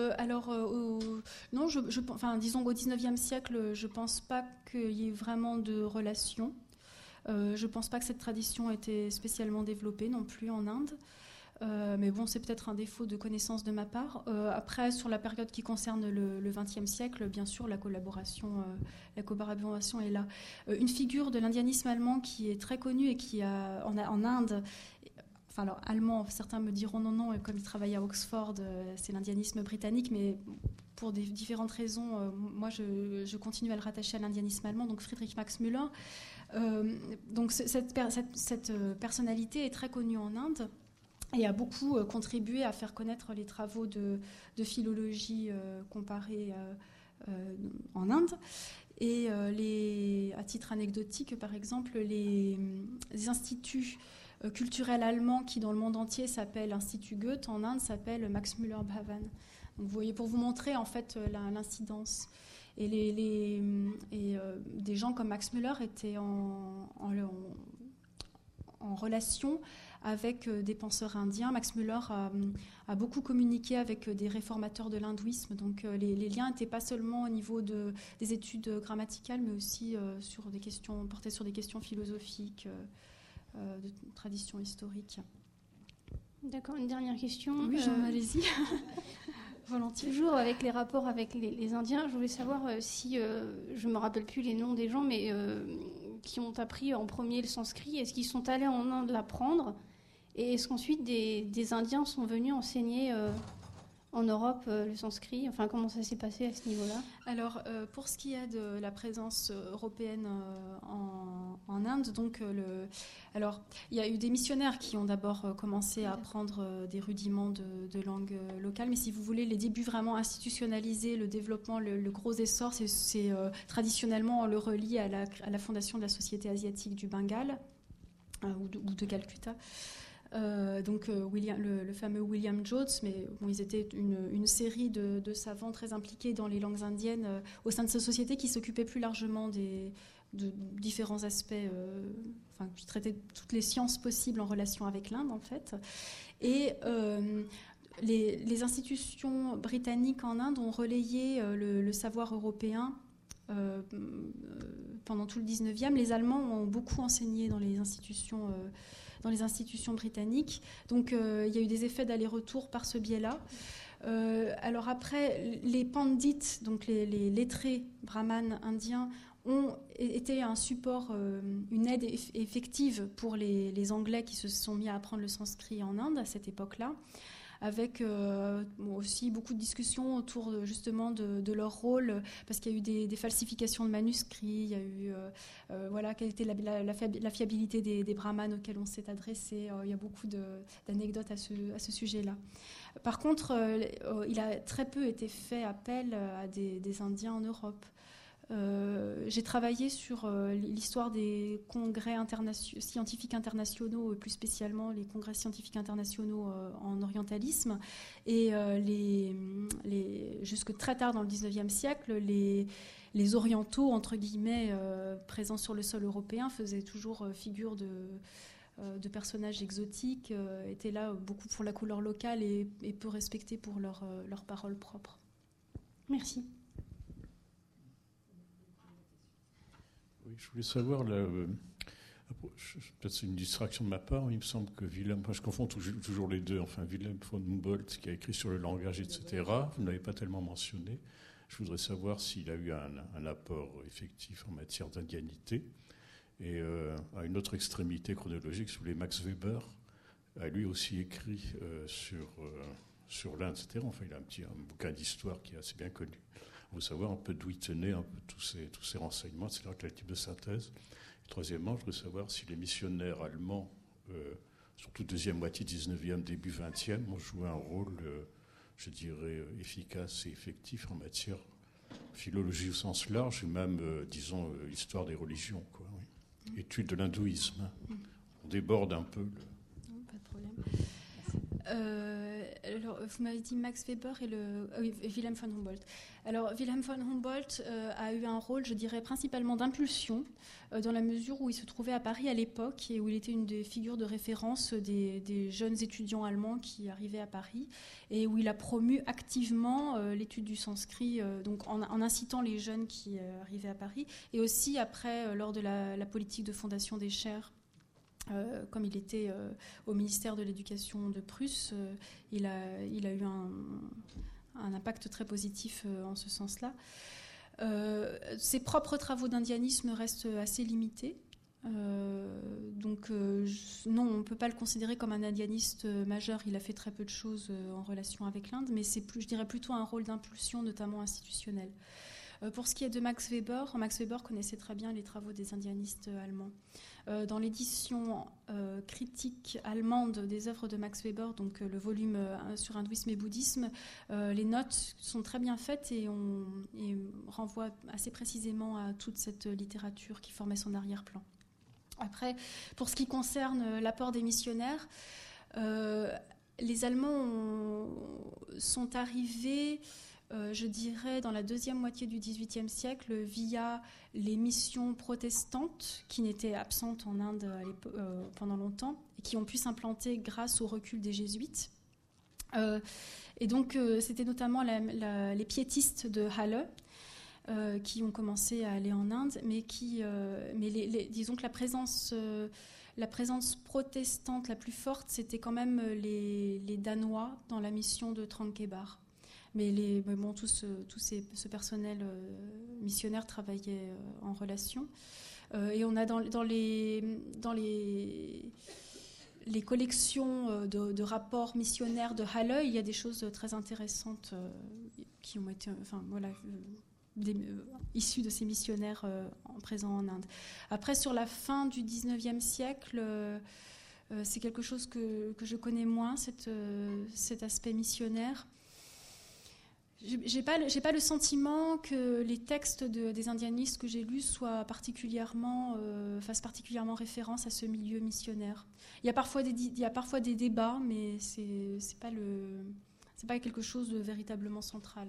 Non, disons qu'au XIXe siècle, je ne pense pas qu'il y ait vraiment de relation. Je ne pense pas que cette tradition était spécialement développée non plus en Inde. Mais bon, c'est peut-être un défaut de connaissance de ma part. Après, sur la période qui concerne le XXe siècle, bien sûr, la collaboration est là. Une figure de l'indianisme allemand qui est très connue et qui a en Inde, enfin alors allemand, certains me diront non, comme il travaille à Oxford, c'est l'indianisme britannique, mais pour différentes raisons, moi je continue à le rattacher à l'indianisme allemand, donc Friedrich Max Müller. Donc cette personnalité est très connue en Inde. Et a beaucoup contribué à faire connaître les travaux de philologie comparée en Inde. Et à titre anecdotique, par exemple, les instituts culturels allemands qui, dans le monde entier, s'appellent Institut Goethe, en Inde, s'appellent Max Müller Bhavan. Donc, vous voyez, pour vous montrer, en fait, l'incidence. Et des gens comme Max Müller étaient en relation avec des penseurs indiens. Max Müller a beaucoup communiqué avec des réformateurs de l'hindouisme. Donc les liens n'étaient pas seulement au niveau des études grammaticales, mais aussi portaient sur des questions philosophiques, de tradition historique. D'accord, une dernière question. Oui, allez-y. Volontiers. Toujours avec les rapports avec les Indiens, je voulais savoir si, je ne me rappelle plus les noms des gens, mais qui ont appris en premier le sanskrit, est-ce qu'ils sont allés en Inde l'apprendre? Et est-ce qu'ensuite des Indiens sont venus enseigner en Europe le sanskrit? Enfin, comment ça s'est passé à ce niveau-là? Alors, pour ce qui est de la présence européenne en Inde, donc alors il y a eu des missionnaires qui ont d'abord commencé à apprendre des rudiments de langue locale, mais si vous voulez, les débuts vraiment institutionnalisés, le développement, le gros essor, c'est traditionnellement on le relie à la fondation de la Société asiatique du Bengale ou de Calcutta. Donc le fameux William Jones, mais bon, ils étaient une série de savants très impliqués dans les langues indiennes au sein de cette société qui s'occupait plus largement de différents aspects, qui traitaient toutes les sciences possibles en relation avec l'Inde en fait. Et les institutions britanniques en Inde ont relayé le savoir européen pendant tout le 19e. Les Allemands ont beaucoup enseigné dans les institutions britanniques. Donc, il y a eu des effets d'aller-retour par ce biais-là. Alors après, les pandits, donc les lettrés brahmanes indiens, ont été un support, une aide effective pour les Anglais qui se sont mis à apprendre le sanskrit en Inde à cette époque-là, avec aussi beaucoup de discussions autour justement de leur rôle, parce qu'il y a eu des falsifications de manuscrits, il y a eu quelle était la fiabilité des brahmanes auxquels on s'est adressé. Il y a beaucoup d'anecdotes à ce sujet-là. Par contre, il a très peu été fait appel à des Indiens en Europe. J'ai travaillé sur l'histoire des congrès scientifiques internationaux, plus spécialement les congrès scientifiques internationaux en orientalisme. Et jusque très tard dans le 19e siècle, les orientaux, entre guillemets, présents sur le sol européen, faisaient toujours figure de personnages exotiques, étaient là beaucoup pour la couleur locale et peu respectés pour leurs paroles propres. Merci. Oui, je voulais savoir, peut-être c'est une distraction de ma part, mais il me semble que je confonds toujours les deux, enfin Wilhelm von Humboldt qui a écrit sur le langage, etc., vous ne l'avez pas tellement mentionné. Je voudrais savoir s'il a eu un apport effectif en matière d'indianité. Et à une autre extrémité chronologique, si vous voulez, Max Weber a lui aussi écrit sur l'Inde, etc. Enfin, il a un bouquin d'histoire qui est assez bien connu. Il faut savoir un peu d'où il tenait un peu tous ces renseignements, c'est là quel type de synthèse. Et troisièmement, je voudrais savoir si les missionnaires allemands, surtout deuxième moitié 19e, début 20e, ont joué un rôle, je dirais, efficace et effectif en matière philologie au sens large, et même, disons, histoire des religions, quoi, oui. Étude de l'hindouisme. On déborde un peu. Pas de problème. Alors, vous m'avez dit Max Weber et Wilhelm von Humboldt. Alors, Wilhelm von Humboldt a eu un rôle, je dirais, principalement d'impulsion, dans la mesure où il se trouvait à Paris à l'époque et où il était une des figures de référence des jeunes étudiants allemands qui arrivaient à Paris et où il a promu activement l'étude du sanskrit, donc en incitant les jeunes qui arrivaient à Paris, et aussi après, lors de la politique de fondation des chaires. Comme il était au ministère de l'Éducation de Prusse, il a eu un impact très positif en ce sens-là. Ses propres travaux d'indianisme restent assez limités. Donc non, on ne peut pas le considérer comme un indianiste majeur. Il a fait très peu de choses en relation avec l'Inde, mais je dirais plutôt un rôle d'impulsion, notamment institutionnel. Pour ce qui est de Max Weber connaissait très bien les travaux des indianistes allemands. Dans l'édition critique allemande des œuvres de Max Weber, donc le volume sur hindouisme et bouddhisme, les notes sont très bien faites et renvoient assez précisément à toute cette littérature qui formait son arrière-plan. Après, pour ce qui concerne l'apport des missionnaires, les Allemands sont arrivés, je dirais, dans la deuxième moitié du XVIIIe siècle via les missions protestantes qui n'étaient absentes en Inde pendant longtemps et qui ont pu s'implanter grâce au recul des jésuites. Et donc, c'était notamment les piétistes de Halle qui ont commencé à aller en Inde, mais disons que la présence protestante la plus forte, c'était quand même les Danois dans la mission de Trankebar. Mais tout ce personnel missionnaire travaillait en relation. Et on a dans les collections de rapports missionnaires de Halle, il y a des choses très intéressantes qui ont été, issues de ces missionnaires présents en Inde. Après, sur la fin du XIXe siècle, c'est quelque chose que je connais moins, cet aspect missionnaire. J'ai pas le sentiment que les textes des indianistes que j'ai lus fassent particulièrement référence à ce milieu missionnaire. Il y a parfois des débats, mais c'est pas quelque chose de véritablement central.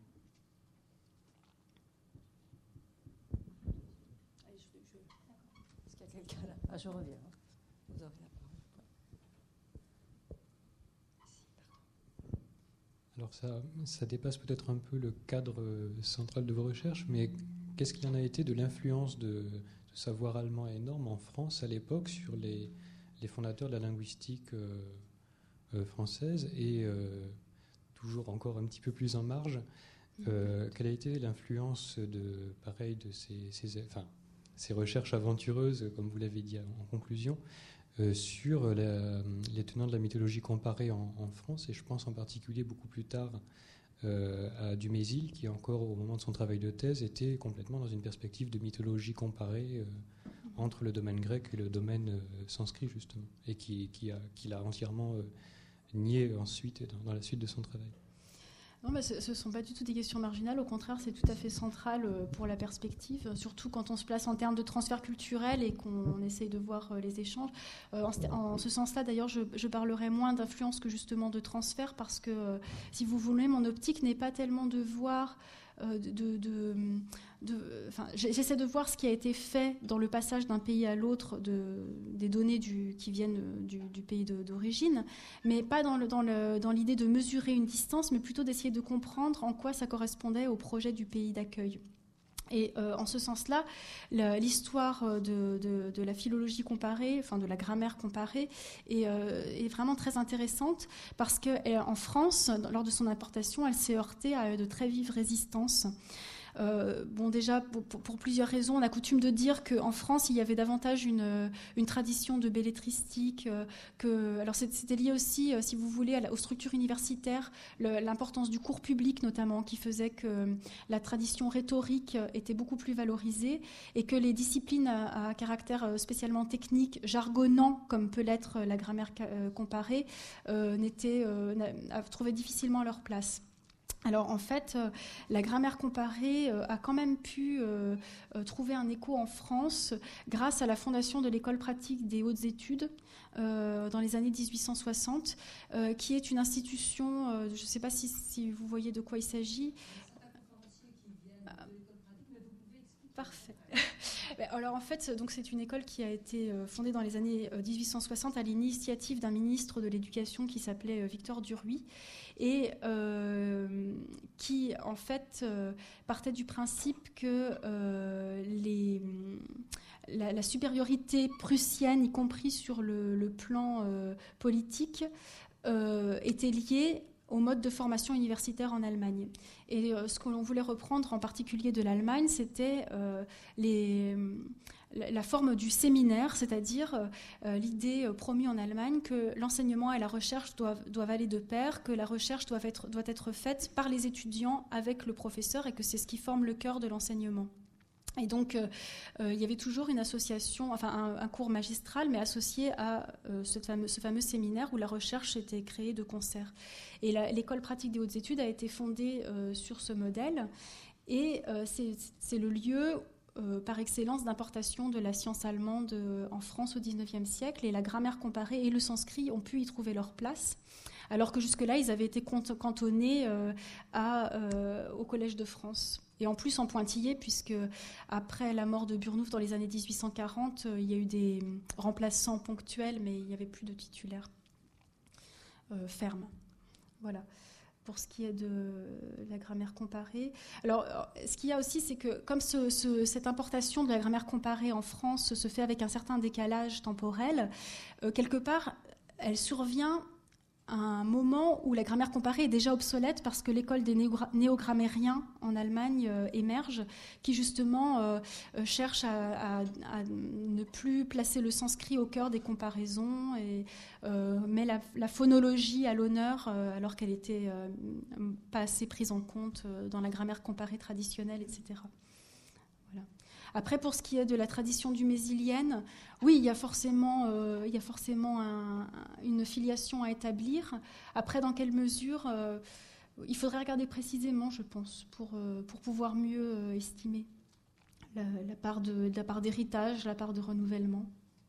Est-ce qu'il y a quelqu'un là ? Ah, je reviens. Vous aurez la parole. Alors ça dépasse peut-être un peu le cadre central de vos recherches, mais qu'est-ce qu'il en a été de l'influence de savoir allemand énorme en France à l'époque sur les fondateurs de la linguistique française et toujours encore un petit peu plus en marge, quelle a été l'influence de ces recherches aventureuses, comme vous l'avez dit en conclusion, sur les tenants de la mythologie comparée en France, et je pense en particulier beaucoup plus tard à Dumézil, qui encore au moment de son travail de thèse était complètement dans une perspective de mythologie comparée entre le domaine grec et le domaine sanskrit justement, et qu'il a entièrement nié ensuite dans la suite de son travail. Non, mais ce ne sont pas du tout des questions marginales. Au contraire, c'est tout à fait central pour la perspective, surtout quand on se place en termes de transfert culturel et qu'on essaye de voir les échanges. En ce sens-là, d'ailleurs, je parlerai moins d'influence que justement de transfert, parce que, si vous voulez, mon optique n'est pas tellement de voir... j'essaie de voir ce qui a été fait dans le passage d'un pays à l'autre, des données qui viennent du pays d'origine, mais pas dans l'idée de mesurer une distance, mais plutôt d'essayer de comprendre en quoi ça correspondait au projet du pays d'accueil. Et en ce sens-là, l'histoire de la philologie comparée, enfin de la grammaire comparée, est vraiment très intéressante, parce qu'en France, lors de son importation, elle s'est heurtée à de très vives résistances. Déjà, pour plusieurs raisons, on a coutume de dire qu'en France, il y avait davantage une tradition de bellétristique. Alors, c'était lié aussi, si vous voulez, aux structures universitaires, l'importance du cours public notamment, qui faisait que la tradition rhétorique était beaucoup plus valorisée, et que les disciplines à caractère spécialement technique, jargonnant, comme peut l'être la grammaire comparée, trouvaient difficilement leur place. Alors en fait, la grammaire comparée a quand même pu trouver un écho en France grâce à la fondation de l'école pratique des hautes études dans les années 1860, qui est une institution, je ne sais pas si vous voyez de quoi il s'agit. Parfait. Alors en fait, donc c'est une école qui a été fondée dans les années 1860 à l'initiative d'un ministre de l'Éducation qui s'appelait Victor Duruy, et qui en fait partait du principe que la supériorité prussienne, y compris sur le plan politique, était liée au mode de formation universitaire en Allemagne. Et ce que l'on voulait reprendre en particulier de l'Allemagne, c'était la forme du séminaire, c'est-à-dire l'idée promue en Allemagne que l'enseignement et la recherche doivent aller de pair, que la recherche doit être faite par les étudiants avec le professeur, et que c'est ce qui forme le cœur de l'enseignement. Et donc, il y avait toujours une association, enfin un cours magistral, mais associé à ce fameux séminaire où la recherche était créée de concert. Et l'école pratique des hautes études a été fondée sur ce modèle, et c'est le lieu par excellence d'importation de la science allemande en France au XIXe siècle, et la grammaire comparée et le sanskrit ont pu y trouver leur place, alors que jusque-là, ils avaient été cantonnés au Collège de France. Et en plus en pointillé, puisque après la mort de Burnouf dans les années 1840, il y a eu des remplaçants ponctuels, mais il n'y avait plus de titulaires fermes. Voilà, pour ce qui est de la grammaire comparée. Alors, ce qu'il y a aussi, c'est que comme cette importation de la grammaire comparée en France se fait avec un certain décalage temporel, quelque part, elle survient à un moment où la grammaire comparée est déjà obsolète, parce que l'école des néogrammairiens en Allemagne émerge, qui justement cherche à ne plus placer le sanskrit au cœur des comparaisons, et met la phonologie à l'honneur, alors qu'elle n'était pas assez prise en compte dans la grammaire comparée traditionnelle, etc. Voilà. Après, pour ce qui est de la tradition dumésilienne, oui, il y a forcément une filiation à établir. Après, dans quelle mesure il faudrait regarder précisément, je pense, pour pouvoir mieux estimer la part d'héritage, la part de renouvellement.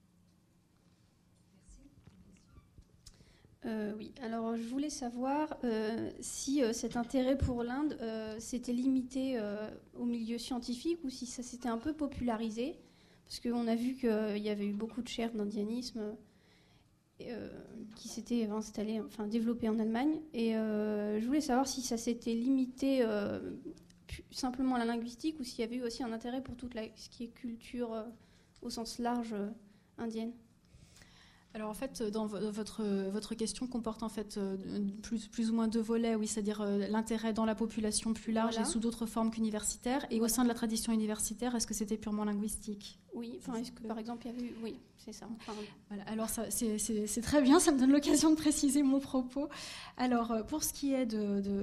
Oui, alors je voulais savoir si cet intérêt pour l'Inde s'était limité au milieu scientifique, ou si ça s'était un peu popularisé, parce qu'on a vu qu'il y avait eu beaucoup de chaires d'indianisme qui s'étaient développées en Allemagne, et je voulais savoir si ça s'était limité simplement à la linguistique, ou s'il y avait eu aussi un intérêt pour toute ce qui est culture au sens large indienne. Alors en fait, dans votre question comporte en fait plus ou moins deux volets, oui, c'est-à-dire l'intérêt dans la population plus large, voilà, et sous d'autres formes qu'universitaires, et voilà, au sein de la tradition universitaire, est-ce que c'était purement linguistique ? Oui, est-ce que par exemple il y a eu... Oui, c'est ça. Voilà, alors ça, c'est très bien, ça me donne l'occasion de préciser mon propos. Alors pour ce qui est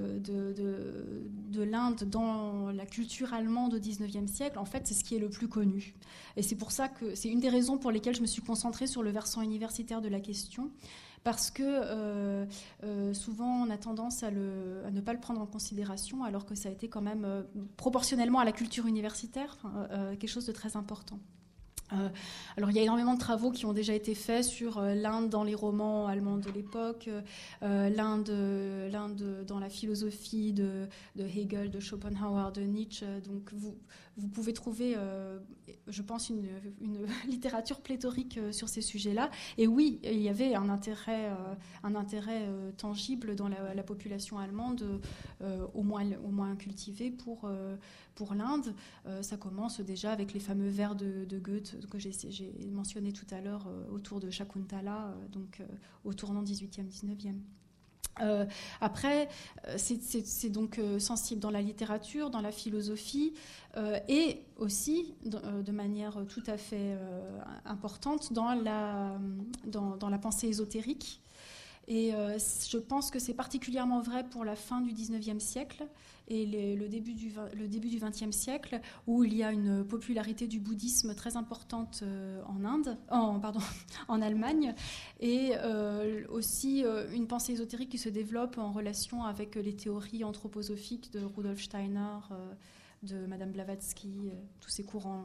de l'Inde dans la culture allemande au XIXe siècle, en fait c'est ce qui est le plus connu. Et c'est pour ça que c'est une des raisons pour lesquelles je me suis concentrée sur le versant universitaire de la question, parce que souvent on a tendance à ne pas le prendre en considération, alors que ça a été quand même proportionnellement à la culture universitaire quelque chose de très important. Alors il y a énormément de travaux qui ont déjà été faits sur l'Inde dans les romans allemands de l'époque, l'Inde dans la philosophie de Hegel, de Schopenhauer, de Nietzsche. Donc vous pouvez trouver, je pense, une littérature pléthorique sur ces sujets-là. Et oui, il y avait un intérêt tangible dans la population allemande, au moins cultivée pour l'Inde. Ça commence déjà avec les fameux vers de Goethe que j'ai mentionné tout à l'heure autour de Shakuntala, donc au tournant 18e, 19e. Après, c'est donc sensible dans la littérature, dans la philosophie, et aussi de manière tout à fait importante dans la pensée ésotérique. Et je pense que c'est particulièrement vrai pour la fin du XIXe siècle et le début du XXe siècle, où il y a une popularité du bouddhisme très importante en Allemagne, et aussi une pensée ésotérique qui se développe en relation avec les théories anthroposophiques de Rudolf Steiner, de Madame Blavatsky, tous ces courants.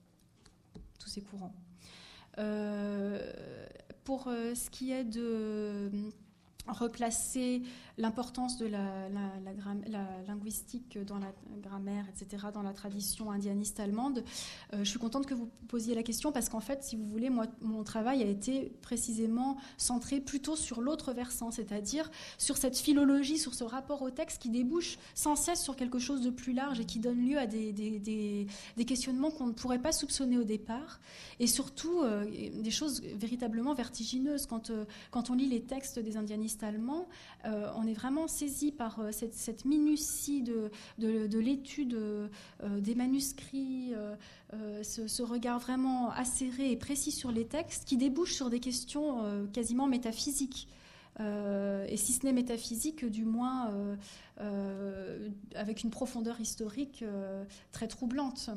Pour ce qui est de replacer l'importance de la linguistique dans la grammaire, etc., dans la tradition indianiste allemande, je suis contente que vous posiez la question, parce qu'en fait, si vous voulez, moi, mon travail a été précisément centré plutôt sur l'autre versant, c'est-à-dire sur cette philologie, sur ce rapport au texte qui débouche sans cesse sur quelque chose de plus large et qui donne lieu à des questionnements qu'on ne pourrait pas soupçonner au départ, et surtout des choses véritablement vertigineuses. Quand on lit les textes des indianistes allemands, on est vraiment saisi par cette minutie de l'étude des manuscrits, ce regard vraiment acéré et précis sur les textes qui débouche sur des questions quasiment métaphysiques. Et si ce n'est métaphysique, du moins avec une profondeur historique très troublante.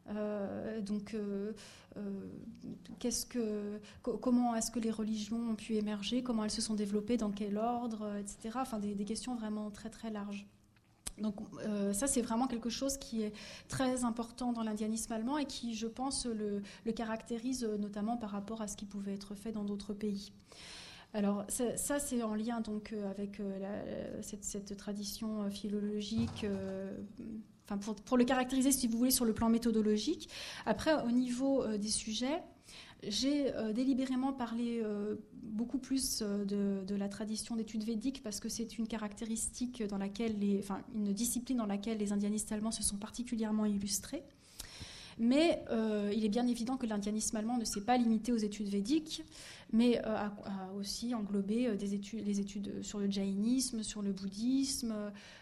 Comment est-ce que les religions ont pu émerger, comment elles se sont développées, dans quel ordre, etc. Enfin, des questions vraiment très très larges. Donc ça, c'est vraiment quelque chose qui est très important dans l'indianisme allemand et qui, je pense, le caractérise notamment par rapport à ce qui pouvait être fait dans d'autres pays. Alors ça c'est en lien donc avec cette tradition philologique. Enfin, pour le caractériser, si vous voulez, sur le plan méthodologique. Après, au niveau des sujets, j'ai délibérément parlé beaucoup plus de la tradition d'études védiques, parce que c'est une caractéristique dans laquelle une discipline dans laquelle les indianistes allemands se sont particulièrement illustrés. Mais il est bien évident que l'indianisme allemand ne s'est pas limité aux études védiques, mais a aussi englobé les études sur le jaïnisme, sur le bouddhisme,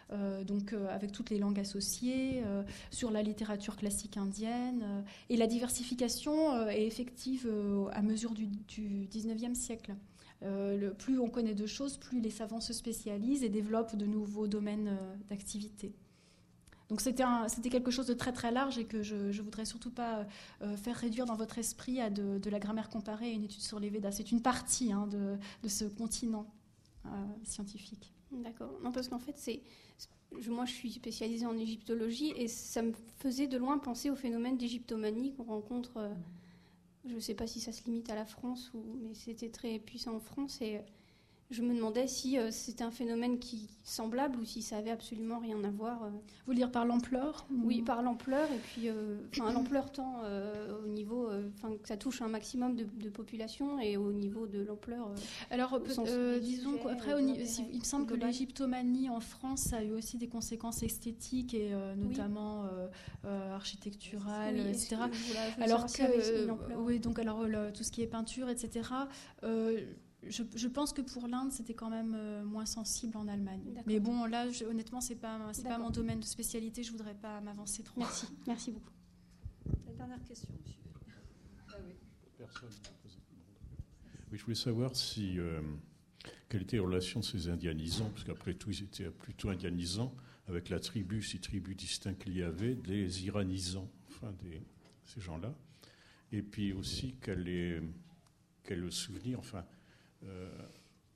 avec toutes les langues associées, sur la littérature classique indienne. Et la diversification est effective à mesure du XIXe siècle. Plus on connaît de choses, plus les savants se spécialisent et développent de nouveaux domaines d'activité. Donc c'était quelque chose de très très large et que je ne voudrais surtout pas faire réduire dans votre esprit à de la grammaire comparée et une étude sur les Védas. C'est une partie de ce continent scientifique. D'accord. Non, parce qu'en fait, moi je suis spécialisée en égyptologie et ça me faisait de loin penser au phénomène d'égyptomanie qu'on rencontre. Je ne sais pas si ça se limite à la France, mais c'était très puissant en France et je me demandais si c'était un phénomène semblable ou si ça avait absolument rien à voir. Vous voulez dire par l'ampleur ? Oui, par l'ampleur, et puis l'ampleur tant au niveau, que ça touche un maximum de population, et au niveau de l'ampleur. Alors, disons qu'après, il me semble que l'égyptomanie en France a eu aussi des conséquences esthétiques et notamment architecturales, etc. Alors que, tout ce qui est peinture, etc. Je pense que pour l'Inde, c'était quand même moins sensible en Allemagne. D'accord. Mais bon, là, honnêtement, c'est pas mon domaine de spécialité. Je voudrais pas m'avancer trop. Merci beaucoup. La dernière question, monsieur. Ah oui. Personne. Oui, je voulais savoir quelle était la relation de ces indianisants, parce qu'après tout, ils étaient plutôt indianisants, avec la tribu, ces tribus distinctes qu'il y avait, des iranisants, ces gens-là. Et puis aussi, quel est le souvenir,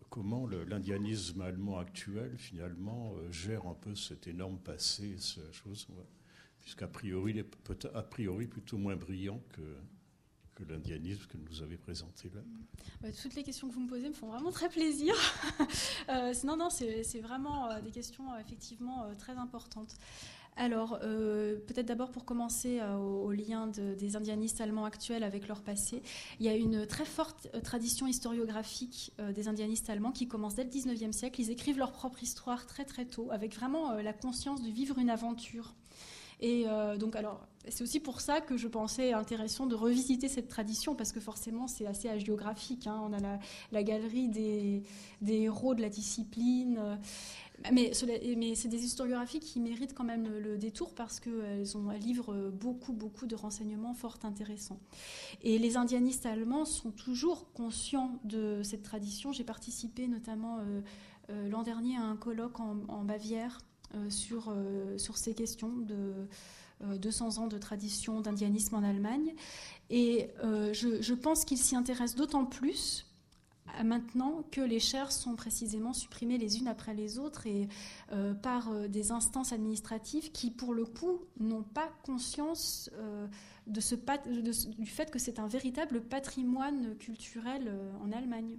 comment l'indianisme allemand actuel, finalement, gère un peu cet énorme passé, cette chose, puisqu'a priori, il est a priori plutôt moins brillant que l'indianisme que nous avez présenté là. Toutes les questions que vous me posez me font vraiment très plaisir. Non, c'est vraiment des questions effectivement très importantes. Alors, peut-être d'abord pour commencer au lien des indianistes allemands actuels avec leur passé, il y a une très forte tradition historiographique des indianistes allemands qui commence dès le 19e siècle. Ils écrivent leur propre histoire très très tôt, avec vraiment la conscience de vivre une aventure. Et donc, alors, c'est aussi pour ça que je pensais intéressant de revisiter cette tradition, parce que forcément, c'est assez hagiographique. On a la galerie des héros de la discipline. Mais c'est des historiographies qui méritent quand même le détour, parce qu'elles livrent beaucoup de renseignements fort intéressants. Et les indianistes allemands sont toujours conscients de cette tradition. J'ai participé notamment l'an dernier à un colloque en Bavière, sur ces questions de 200 ans de tradition d'indianisme en Allemagne. Et je pense qu'ils s'y intéressent d'autant plus maintenant que les chaires sont précisément supprimées les unes après les autres et par des instances administratives qui, pour le coup, n'ont pas conscience du fait que c'est un véritable patrimoine culturel en Allemagne.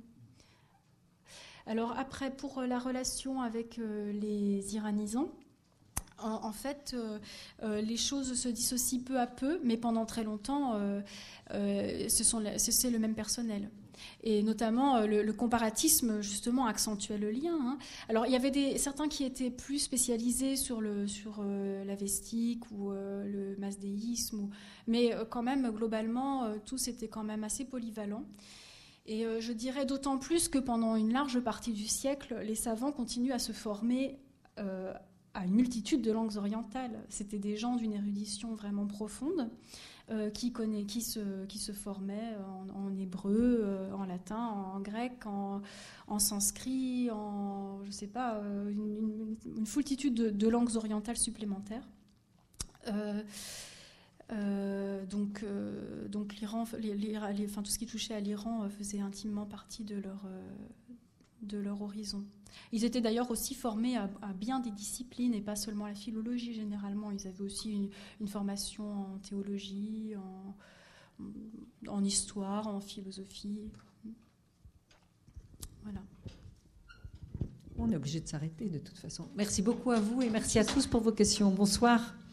Alors après, pour la relation avec les iranisants, en fait, les choses se dissocient peu à peu, mais pendant très longtemps, c'est le même personnel. Et notamment, le comparatisme, justement, accentuait le lien. Alors, il y avait certains qui étaient plus spécialisés sur l'avestique ou le masdéisme, mais quand même, globalement, tous étaient quand même assez polyvalents. Et je dirais d'autant plus que pendant une large partie du siècle, les savants continuent à se former à une multitude de langues orientales. C'était des gens d'une érudition vraiment profonde qui se formaient en hébreu, en latin, en grec, en sanskrit, je sais pas, une foultitude de langues orientales supplémentaires. Donc l'Iran, tout ce qui touchait à l'Iran faisait intimement partie de leur horizon. Ils étaient d'ailleurs aussi formés à bien des disciplines et pas seulement la philologie généralement. Ils avaient aussi une formation en théologie, en histoire, en philosophie. Voilà. On est obligé de s'arrêter de toute façon. Merci beaucoup à vous et merci à tous pour vos questions. Bonsoir.